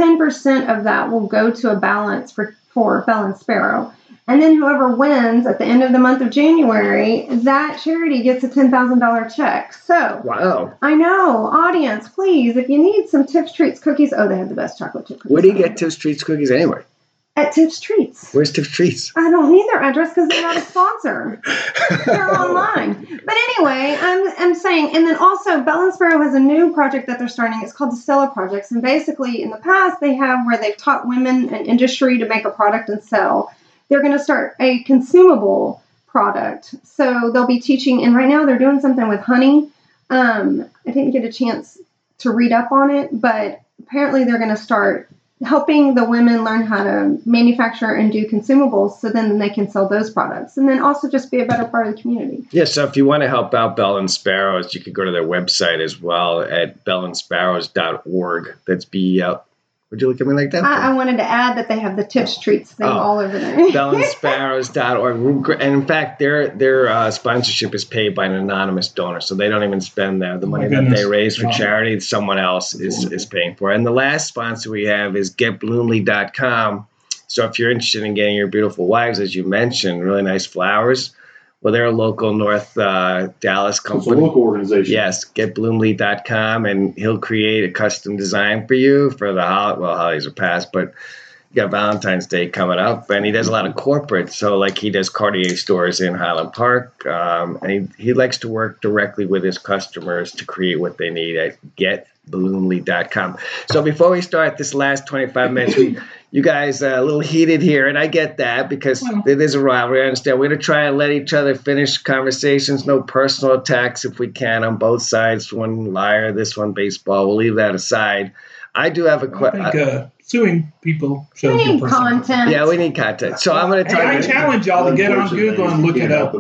10% of that will go to a balance for Bell and Sparrow. And then whoever wins at the end of the month of January, that charity gets a $10,000 check. So, wow. I know, audience, please, if you need some Tips Treats cookies, they have the best chocolate chip cookies. Where do you get Tips Treats cookies anyway? At Tips Treats. Where's Tips Treats? I don't need their address because they're not a sponsor. They're online. But anyway, I'm saying, and then also Bell and Sparrow has a new project that they're starting. It's called the Stella Projects. And basically, in the past, they have where they've taught women an industry to make a product and sell. They're going to start a consumable product. So they'll be teaching, and right now they're doing something with honey. I didn't get a chance to read up on it, but apparently they're going to start helping the women learn how to manufacture and do consumables so then they can sell those products and then also just be a better part of the community. Yeah, so if you want to help out Bell and Sparrows, you could go to their website as well at bellandsparrows.org. That's BEL. Would you look at me like that? I wanted to add that they have the Tips Treats thing all over there. bellandsparrows.org. And in fact, their sponsorship is paid by an anonymous donor, so they don't even spend the money that they raise for charity. Someone else is paying for it. And the last sponsor we have is getbloomly.com. So if you're interested in getting your beautiful wives, as you mentioned, really nice flowers, well, they're a local North Dallas company. It's a local organization. Yes, getbloomly.com, and he'll create a custom design for you for the holidays are past, but you got Valentine's Day coming up, and he does a lot of corporate. So, like, he does Cartier stores in Highland Park, and he likes to work directly with his customers to create what they need at getbloomly.com. So, before we start this last 25 minutes, you guys are a little heated here, and I get that because it is a rivalry. I understand. We're going to try and let each other finish conversations. No personal attacks if we can on both sides. One liar, this one baseball. We'll leave that aside. I do have a question. I think suing people shows we your need personality. content. Yeah, we need content. So I'm going to try. I challenge y'all to get on Google and look it up.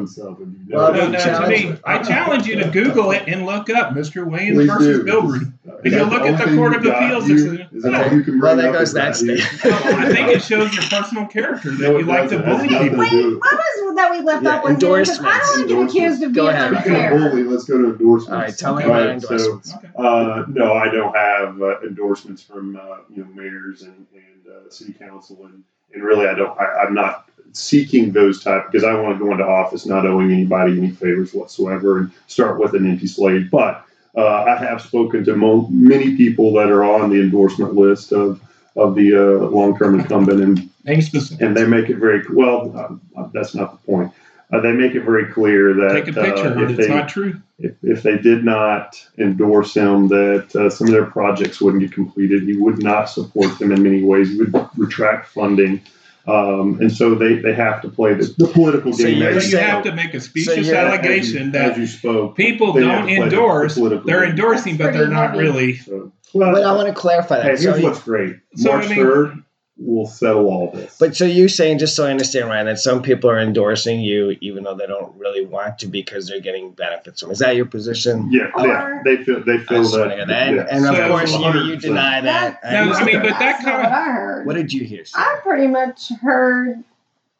I challenge you to Google it and look up Mr. Williams versus Bilbrey. If you look at the Court of Appeals, there goes that state. I think it shows your personal character that you like to bully people. Wait, what was that we left up with? Endorsements. I don't want to get accused of being unfair. Let's go to endorsements. All right, tell me about endorsements. No, I don't have endorsements from mayors and city council, and really I'm not seeking those type because I want to go into office not owing anybody any favors whatsoever and start with an empty slate. But I have spoken to many people that are on the endorsement list of the long-term incumbent, and they make it very well. That's not the point. They make it very clear that take a picture. It's not true. If they did not endorse him, that some of their projects wouldn't get completed. He would not support them in many ways. He would retract funding. And so they have to play the political game. So you have to make a specious allegation that as you spoke, people don't endorse. They're endorsing, but they're not really. But I want to clarify that. Hey, here's what's great. March 3rd, we'll settle all this. But so you're saying, just so I understand, Ryan, that some people are endorsing you even though they don't really want to because they're getting benefits from. Is that your position? Yeah, they feel that. And of course, you deny that. No, but that kind of. I heard. What did you hear? I pretty much heard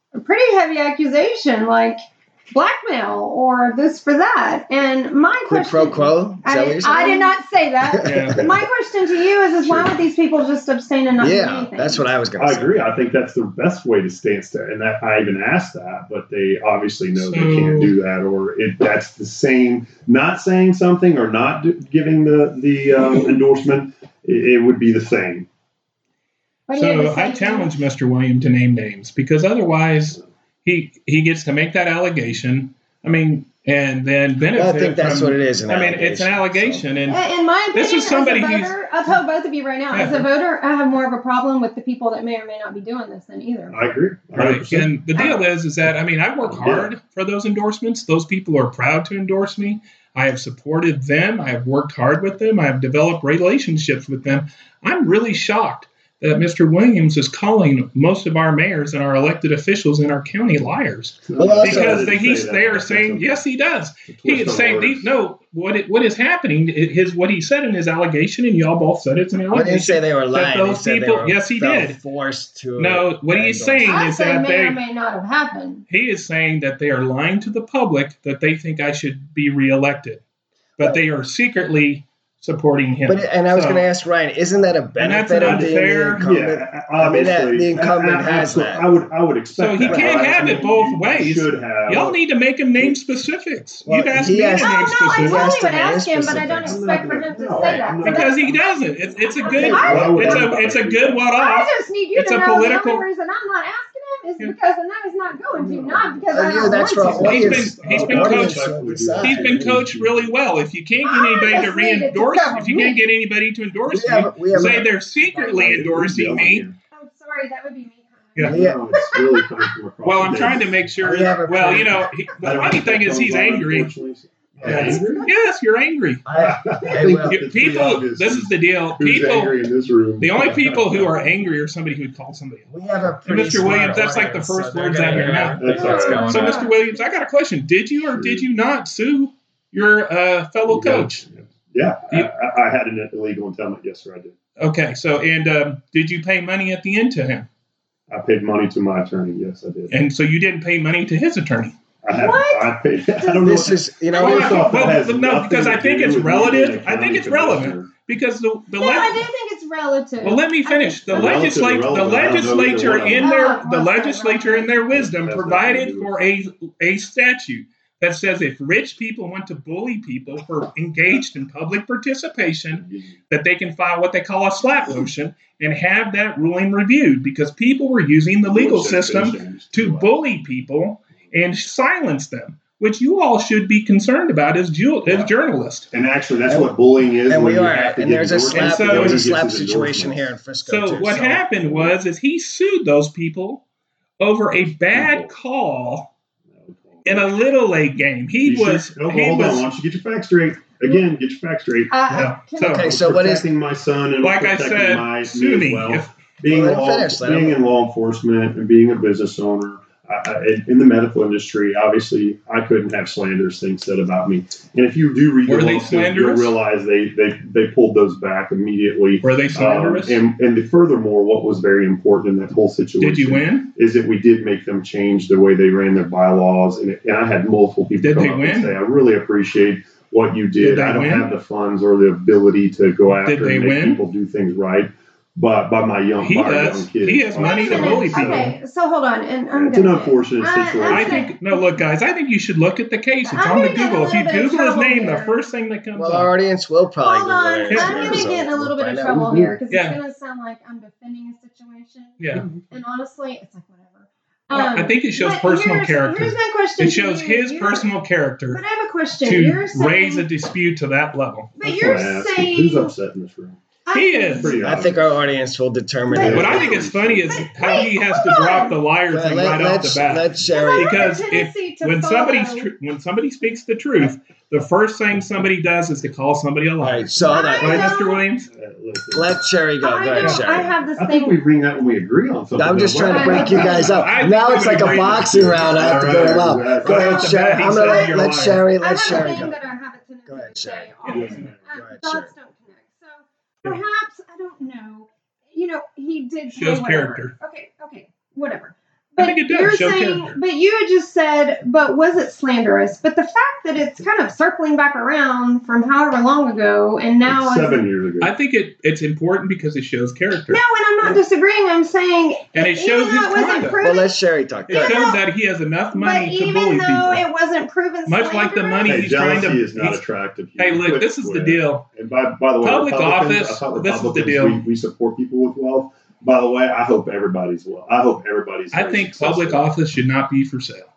a pretty heavy accusation, like blackmail or this for that. And my Quid question, pro quo? Is that what you're saying? I did not say that. Yeah. My question to you is why would these people just abstain and not do Yeah, anything? that's what I was going to I say. agree. I think that's the best way to stand. And that I even asked that, but they obviously know they can't do that, or that's the same. Not saying something or not giving the endorsement, it would be the same. What do you have So to say, I challenge Mr. William to name names, because otherwise he gets to make that allegation. I mean, and then benefit. Well, I think that's from, what it is. It's an allegation, In my opinion, this is somebody as a who's- voter, I'll tell both of you right now. Yeah. As a voter, I have more of a problem with the people that may or may not be doing this than either. I agree. Right. 100%. And the deal is that, I mean, I work hard for those endorsements. Those people are proud to endorse me. I have supported them. I have worked hard with them. I have developed relationships with them. I'm really shocked that Mr. Williams is calling most of our mayors and our elected officials in our county liars. Well, also- Because I didn't they say that. are saying, yes, he does. It's a He twist is on saying, words. what is happening, what he said in his allegation, and y'all both said it's an I allegation. didn't say they were lying. those He said people- they were yes, he felt did. forced to. No, what he's saying I is say that may or they, may not have happened. he is saying that they are lying to the public that they think I should be reelected, but they are secretly supporting him. And I was So- going to ask Ryan, isn't that a benefit an of being the unfair- incumbent? Yeah, I mean, obviously, the incumbent has that. I would expect So he that. can't have it both You ways. should have. Y'all need to make him name specifics. Well, You've asked he me to has- name Oh, no, I specifics. He has totally to would name ask him, but I don't specifics. expect for him to No, say that. I'm So not- Because he doesn't. It's a good I- it's a good one I off. just need you It's to a know political- the only reason I'm not asking him is Yeah. because the no is not going to, not because I Yeah, don't that's want for to. audience. He's been audience coached. will decide. He's been coached really well. If you can't get I anybody to just needed to re-endorse, cover if you can't me. get anybody to endorse We have say they're secretly endorsing me. I'm sorry, that would be me. Yeah. No, it's really coming from across Well, the I'm desk. trying to make sure. We have a Well, pretty- the I don't funny think thing that is he's comes on, angry. unfortunately. Yes. Angry? Yes, you're angry. I think will. it's pretty People, obvious this is the deal. Who's People, angry in this room? the only people who are angry are somebody who would call somebody else. We have a And pretty Mr. Williams, smart that's like the audience, first so they're words gonna out of your hear mouth. That's what's all right. going So, on. Mr. Williams, I got a question. Did you or did you not sue your fellow You got it. coach? Yeah, You- I had an illegal impoundment. Yes, sir, I did. Okay, so did you pay money at the end to him? I paid money to my attorney. Yes, I did. And so you didn't pay money to his attorney. I have. What? I paid. I don't know. This is, you know, Well, First off, that has no, nothing because I to think do it's with me relative. being a I think county it's relevant commissioner. because the No, I do think it's relative. well, let me finish. The Relative, legislature, irrelevant, I don't know either legislature one of in them. their, Oh, the well, legislature in their wisdom That's nothing provided to do for a statute that says if rich people want to bully people for engaged in public participation, that they can file what they call a slap motion and have that ruling reviewed because people were using the legal system to bully people and silence them, which you all should be concerned about as journalists. And actually, that's what bullying is. and when we you are, have to and get there's a endorsements. slap, so there was Nobody a gets slap his situation endorsements. here in Frisco So too. what happened was he sued those people over a bad call in a Little League game. Hold on. Why don't you get your facts straight? Again, get your facts straight. Yeah. So- Okay, so what is, protecting my son and like I protecting said, sue me me. as well. If- Being, Well, let him finish. in law enforcement and being a business owner in the medical industry, obviously, I couldn't have slanderous things said about me. And if you do read Were the they lawsuit, you'll slanderous? realize they pulled those back immediately. Were they slanderous? And furthermore, what was very important in that whole situation Did you win? is that we did make them change the way they ran their bylaws. And I had multiple people Did come they up win? and say, I really appreciate what you Did did. they I don't win? have the funds or the ability to go after Did they and make win? people do things right. But by my young, He by our does. young kids. He has money Wait to a bully minute. people. Okay, so hold on, and I'm It's an gonna unfortunate situation. I think no. Look, guys. I think you should look at the case. It's I'm on the gonna get Google. a If you little bit of Google his trouble name, the here. first thing that comes well, up. our audience will probably Hold on, Google it. I'm going to get in a little bit of trouble here because Yeah. it's going to sound like I'm defending a situation. Yeah, And honestly, it's like whatever. I think it shows but personal here's character. my question. It to shows you. his You're- personal character But I have a question. to You're saying, raise a dispute to that level. but That's you're what I asked. saying Who's upset in this room? He is. Pretty I think our audience will determine. But What I it. think is funny is But how he wait, has to hold drop on. the liar But thing right off the bat. let Sherry. Because when somebody when somebody speaks the truth, the first thing somebody does is to call somebody a All liar. right, so hold on. Right, Mr. Williams? Listen, Let Sherry go. Go ahead, I Sherry. have this I think we thing. bring that when we agree on something. I'm just though. trying to break you guys up. I Now think it's we like a would agree. boxing round. I have to go Right, out. right. Go Right ahead, off the Sherry. bat, he I'm said gonna you're let lying. Sherry. I Let have a Sherry thing go. that I have a tendency Go ahead, to say Sherry. often. Go ahead, Thoughts Sherry. don't connect. So perhaps I don't know. He did pay Shows whatever. character. Okay, whatever. I think it You're does show saying, character. but you had just said, but was it slanderous? But the fact that it's kind of circling back around from however long ago, and now It's 7 years ago. I think it's important because it shows character. No, and I'm not disagreeing. I'm saying, And it shows even though his it wasn't conduct. proven, Well, let Sherry talk. It Go ahead. shows that he has enough money but to even bully though people. it wasn't proven, Much like the money Hey, he's trying jealousy to. is not attractive. Hey, look, this is the deal. And by the way, Public Republicans, office, I thought this is the Republicans, deal. We support people with wealth. By the way, I hope everybody's well. I hope everybody's. I very think successful. public office should not be for sale.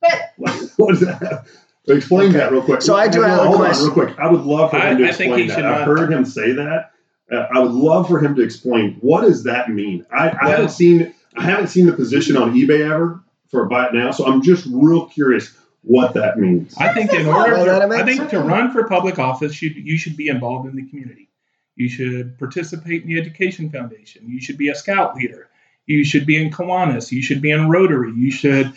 What is that? Explain that real quick. So I do have a Hold on, question. real quick. I would love for him to I think explain he that. should I've not. heard him say that. I would love for him to explain what does that mean. I Well- haven't seen the position on eBay ever for a bite now, so I'm just real curious what that means. I think in Well, order, let him to, I think answer. to run for public office, you should be involved in the community. You should participate in the Education Foundation. You should be a scout leader. You should be in Kiwanis. You should be in Rotary. You should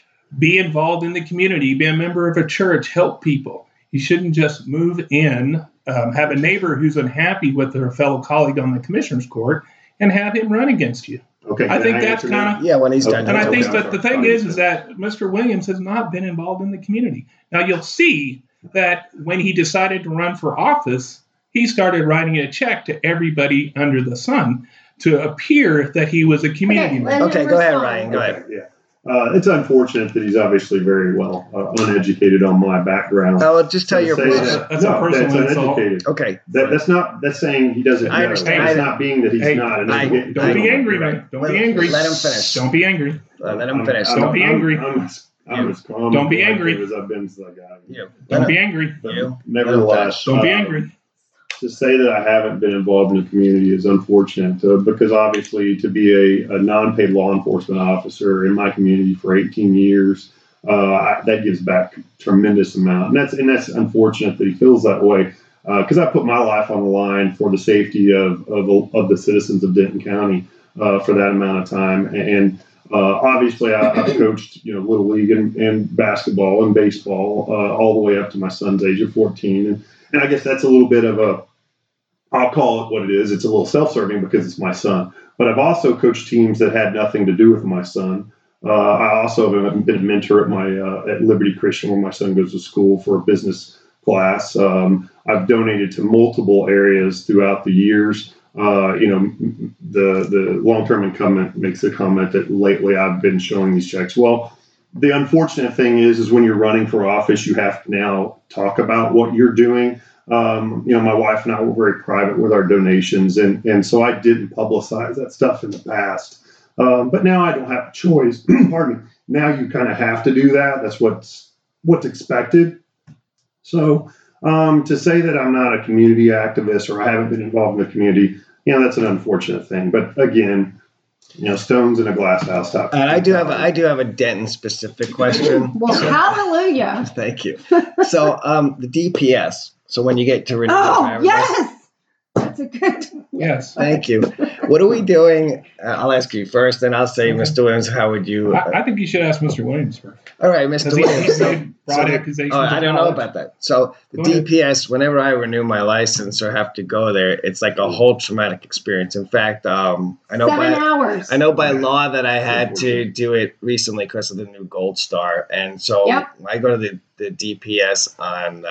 be involved in the community. Be a member of a church. Help people. You shouldn't just move in, have a neighbor who's unhappy with their fellow colleague on the commissioner's court, and have him run against you. Okay, I can think that's answer that? kind of. Yeah, when he's done. And I Okay, think I'm that sorry. the thing Sorry. is that Mr. Williams has not been involved in the community. Now you'll see that when he decided to run for office, he started writing a check to everybody under the sun to appear that he was a community Okay, man. let Okay, him go ahead, respond. Ryan. Go ahead. Okay, yeah. It's unfortunate that he's obviously very well uneducated on my background. I will just tell your Say position. that- That's a personal that's insult. uneducated. Okay. That's saying he doesn't know. I understand. That's not being that he's Hey, not. Don't be angry, man. Don't be angry. Let him finish. Don't be angry. Let him finish. Don't be angry. I'm as calm Don't be and angry. collective as I've been since I got here. You. Don't be angry. But You. nevertheless, Don't be angry. To say that I haven't been involved in the community is unfortunate because obviously to be a non-paid law enforcement officer in my community for 18 years, that gives back a tremendous amount. And that's unfortunate that he feels that way because I put my life on the line for the safety of the citizens of Denton County for that amount of time. And obviously I've coached, Little League and basketball and baseball all the way up to my son's age of 14. And I guess that's a little bit of I'll call it what it is. It's a little self-serving because it's my son. But I've also coached teams that had nothing to do with my son. I also have been a mentor at Liberty Christian, where my son goes to school, for a business class. I've donated to multiple areas throughout the years. The long-term incumbent makes a comment that lately I've been showing these checks. Well, the unfortunate thing is when you're running for office, you have to now talk about what you're doing. My wife and I were very private with our donations, and so I didn't publicize that stuff in the past. But now I don't have a choice. Pardon me. Now you kind of have to do that. That's what's expected. So to say that I'm not a community activist or I haven't been involved in the community, that's an unfortunate thing. But again, stones in a glass house. And I do have a Denton specific question. Well, hallelujah. Thank you. So the DPS. So when you get to renew your Oh, driver's license- yes. That's a good. Yes. Thank you. What are we doing? I'll ask you first, then I'll say, Mr. Williams, how would you? I think you should ask Mr. Williams first. All right, Mr. Because Williams. he's So, made broad accusations. I don't know of about that. So the Go ahead. DPS, whenever I renew my license or have to go there, it's like a whole traumatic experience. In fact, I know 7 hours. by law that I had to do it recently because of the new Gold Star, and so Yep. I go to the DPS on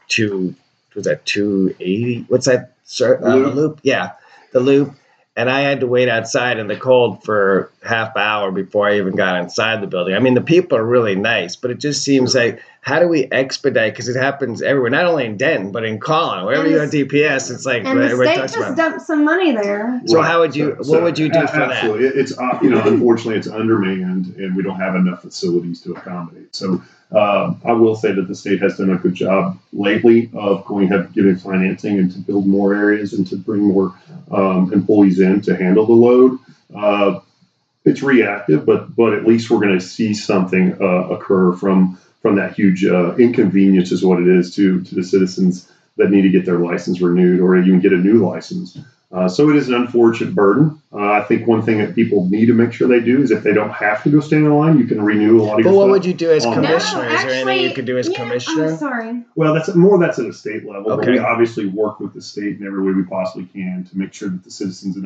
280? What's that? Sir, the Loop. loop? Yeah, the loop. And I had to wait outside in the cold for half hour before I even got inside the building. I mean, the people are really nice, but it just seems like, how do we expedite? Because it happens everywhere, not only in Denton, but in Collin. Wherever And you the- go to DPS, it's like And the everybody state talks just about it. dumped some money there. So how would you? What would you do for that? Absolutely. It's unfortunately it's undermanned, and we don't have enough facilities to accommodate. So I will say that the state has done a good job lately of giving financing and to build more areas and to bring more employees in to handle the load. It's reactive, but at least we're going to see something occur from that huge inconvenience, is what it is to the citizens that need to get their license renewed or even get a new license. So it is an unfortunate burden. I think one thing that people need to make sure they do is if they don't have to go stand in line, you can renew a lot of your But what stuff. would you do as No, commissioner? Is there anything you could do as yeah, commissioner? I'm sorry. Well, that's at a state level. But Okay. we obviously work with the state in every way we possibly can to make sure that the citizens in our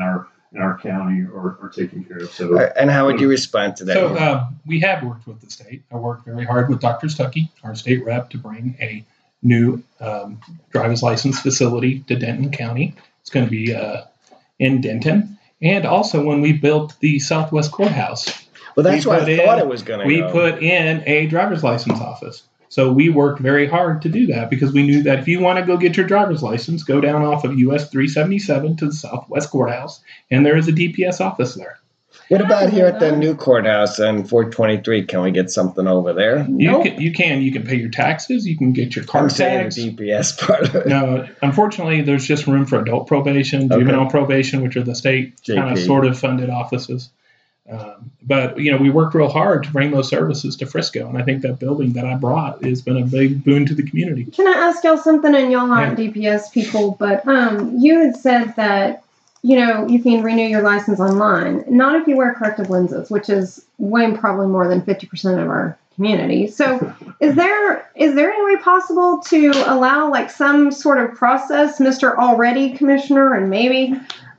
in our county are taken care of. So, And how would you respond to that? So we have worked with the state. I worked very hard with Dr. Stuckey, our state rep, to bring a new driver's license facility to Denton County. It's going to be in Denton. And also when we built the Southwest Courthouse, well, that's what I thought it was going to we go. put in a driver's license office. So we worked very hard to do that because we knew that if you want to go get your driver's license, go down off of US 377 to the Southwest Courthouse, and there is a DPS office there. What about here at the new courthouse on 423? Can we get something over there? Nope. You can pay your taxes. You can get your car I'm saying tax. the DPS part of it. No, unfortunately, there's just room for adult probation, juvenile probation, which are the state kind of JP. sort of funded offices. But we worked real hard to bring those services to Frisco, and I think that building that I brought has been a big boon to the community. Can I ask y'all something? And y'all aren't DPS people, but you had said that you can renew your license online, not if you wear corrective lenses, which is probably more than 50% of our community. So, is there any way possible to allow like some sort of process, Mr. Already Commissioner, and maybe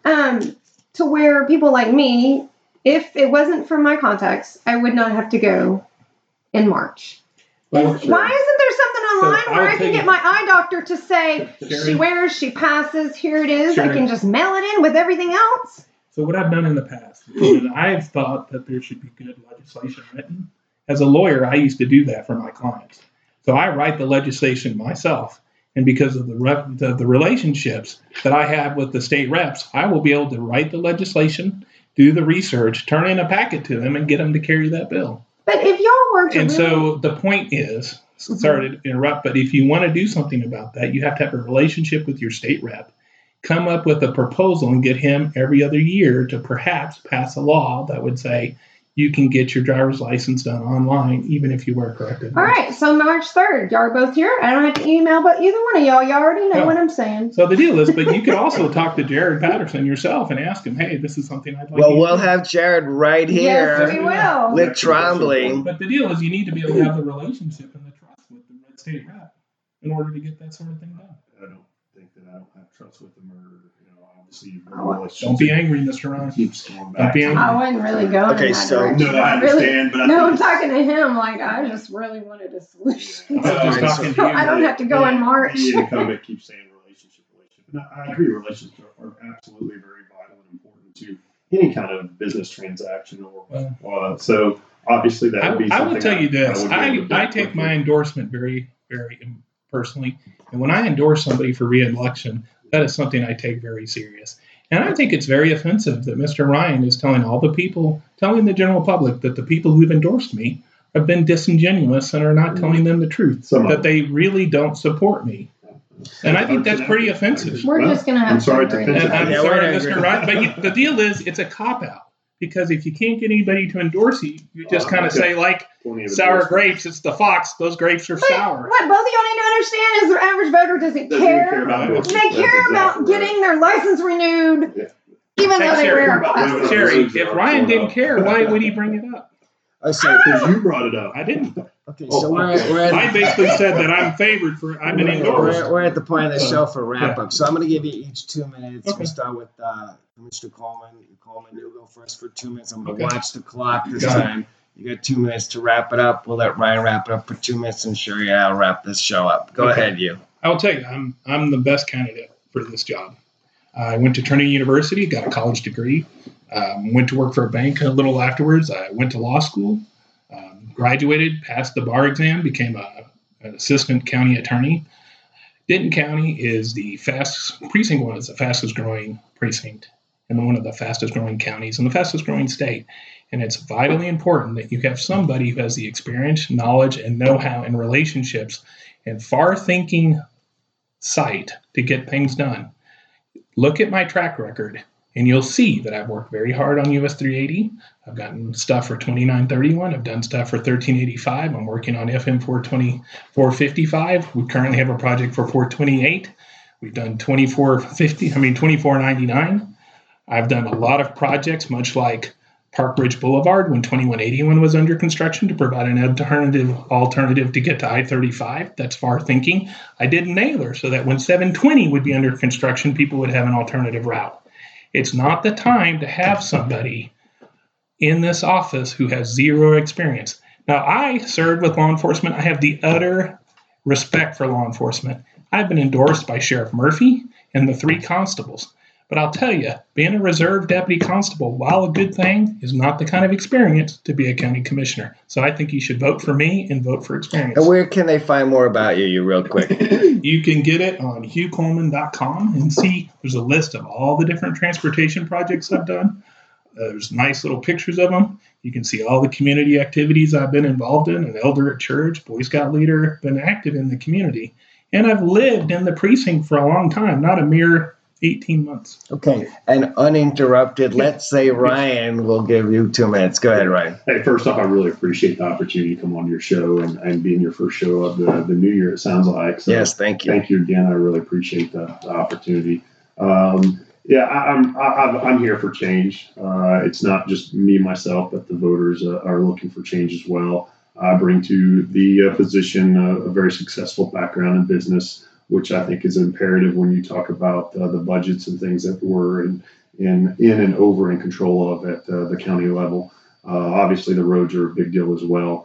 to where people like me, if it wasn't for my contacts, I would not have to go in March. Well, Why isn't there something online So, I where would I can tell get you- my eye doctor to say Sherry? she wears, she passes, here it is. I Sherry? can just mail it in with everything else. So what I've done in the past is I've thought that there should be good legislation written. As a lawyer, I used to do that for my clients. So I write the legislation myself. And because of the relationships that I have with the state reps, I will be able to write the legislation, do the research, turn in a packet to them, and get them to carry that bill. But if y'all were to And really, so the point is, sorry to interrupt, but if you want to do something about that, you have to have a relationship with your state rep, come up with a proposal and get him every other year to perhaps pass a law that would say you can get your driver's license done online, even if you wear corrective all lenses. right, so March 3rd, y'all are both here. I don't have to email, but either one of y'all, you already know No. what I'm saying. So the deal is, but you could also talk to Jared Patterson yourself and ask him, hey, this is something I'd like Well, you we'll to do. have Jared right Yes, we here. will. Lick Trombley. But the deal is you need to be able to have the relationship and the trust with the red state rep in order to get that sort of thing done. I don't think that I don't have trust with them, or obviously Don't be angry, Mr. Ryan. keeps going Don't back. be angry. I wasn't really going Okay, in that so- direction. No, I understand, but I No, think I'm it's- talking to him like I just really wanted a solution. I was just talking to So you. I don't have to go in March. The incumbent keeps saying relationship. And I agree, relationships are absolutely very vital and important to any kind of business transaction. So obviously that would be I something will tell you this. would be able to I do take my quickly. endorsement very, very personally. And when I endorse somebody for re-election, that is something I take very serious. And I think it's very offensive that Mr. Ryan is telling the general public that the people who've endorsed me have been disingenuous and are not telling them the truth, Some of that they really don't support me. And I think that's pretty offensive. We're just going to have I'm sorry to agree. offend And I'm Yeah, sorry, we're Mr. angry. Ryan, but the deal is it's a cop-out. Because if you can't get anybody to endorse you, you just kind of say, like, Plenty of sour endorsement. grapes, it's the fox, those grapes are But sour. what both of y'all need to understand is the average voter doesn't Doesn't even care care. about They endorsement. They care That's about exactly getting their license renewed, Yeah. even Hey, though they Sherry, wear glasses. Sherry, if Ryan didn't care, why would he bring it up? So, Because you brought it up. I didn't. okay, so we're I at, basically said that I'm favored for, I've been endorsed. we're at the point of the show for wrap up. So I'm going to give you each 2 minutes. Okay. We'll start with Mr. Coleman. Coleman, you'll go first for 2 minutes. I'm going to Okay. watch the clock this Got it. time. You got 2 minutes to wrap it up. We'll let Ryan wrap it up for 2 minutes, and sure, yeah, I'll wrap this show up. Go Okay. ahead, you. I'll tell you, I'm the best candidate for this job. I went to Trinity University, got a college degree, went to work for a bank a little afterwards. I went to law school, graduated, passed the bar exam, became an assistant county attorney. Denton County is the precinct was the fastest growing precinct and one of the fastest growing counties and the fastest growing state. And it's vitally important that you have somebody who has the experience, knowledge, and know-how and relationships and far-thinking sight to get things done. Look at my track record, and you'll see that I've worked very hard on US 380. I've gotten stuff for 2931. I've done stuff for 1385. I'm working on FM 455. We currently have a project for 428. We've done 2499. I've done a lot of projects, much like Park Ridge Boulevard when 2181 was under construction to provide an alternative to get to I-35. That's far thinking. I did Naylor so that when 720 would be under construction, people would have an alternative route. It's not the time to have somebody in this office who has zero experience. Now, I served with law enforcement. I have the utter respect for law enforcement. I've been endorsed by Sheriff Murphy and the 3 constables. But I'll tell you, being a reserve deputy constable, while a good thing, is not the kind of experience to be a county commissioner. So I think you should vote for me and vote for experience. And where can they find more about you real quick? You can get it on hughcoleman.com and see there's a list of all the different transportation projects I've done. There's nice little pictures of them. You can see all the community activities I've been involved in, an elder at church, Boy Scout leader, been active in the community. And I've lived in the precinct for a long time, not a mere 18 months. Okay. And uninterrupted, let's say Ryan will give you 2 minutes. Go ahead, Ryan. Hey, first off, I really appreciate the opportunity to come on your show and being your first show of the new year, it sounds like. So yes, thank you. Thank you again. I really appreciate the opportunity. I'm here for change. It's not just me, myself, but the voters are looking for change as well. I bring to the position a very successful background in business, which I think is imperative when you talk about the budgets and things that we're in and over in control of at the county level. Obviously, the roads are a big deal as well.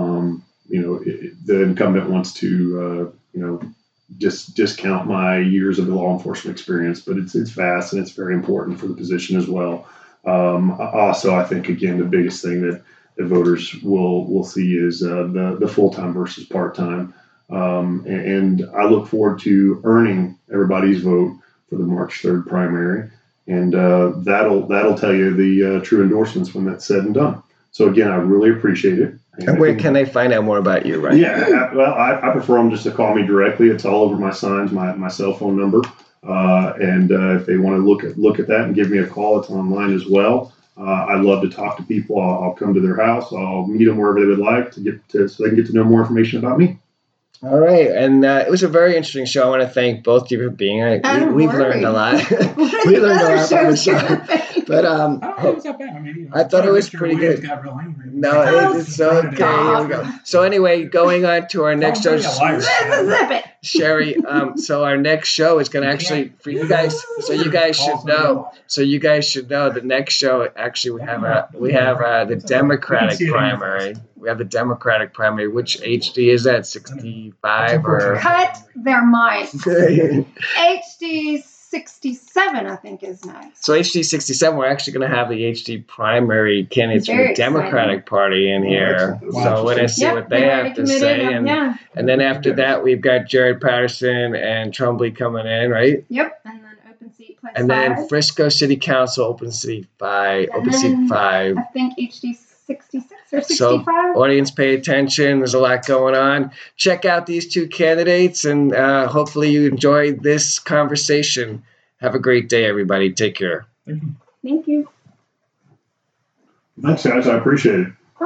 The incumbent wants to, discount my years of law enforcement experience, but it's vast and it's very important for the position as well. Also, I think, again, the biggest thing that the voters will see is the full-time versus part-time. And I look forward to earning everybody's vote for the March 3rd primary. And that'll tell you the true endorsements when that's said and done. So again, I really appreciate it. And where can they find out more about you, right? Yeah, well, I prefer them just to call me directly. It's all over my signs, my cell phone number. And if they want to look at that and give me a call, it's online as well. I love to talk to people. I'll come to their house. I'll meet them wherever they would like so they can get to know more information about me. All right, and it was a very interesting show. I want to thank both of you for being here. We've learned a lot. We learned a lot from the show. But I don't think it was that bad. I thought it was pretty good. Got real angry. No, it's okay. Here we go. So anyway, going on to our next show, Sherry. So our next show is going to actually for you guys. So you guys should know. The next show actually we have the Democratic primary. We have the Democratic primary. Which HD is that? 65 or? Cut their mics. HD 67, I think, is next. So HD 67, we're actually going to have the HD primary candidates from the Democratic Party in here. Wow. So we're going to see what they have to say. And then after that, we've got Jared Patterson and Trumbull coming in, right? Yep. And then open seat place and 5. then Frisco City Council, open seat 5. I think HD 66 or 65. So audience, pay attention. There's a lot going on. Check out these 2 candidates, and hopefully you enjoyed this conversation. Have a great day, everybody. Take care. Thank you. Thanks, guys. I appreciate it.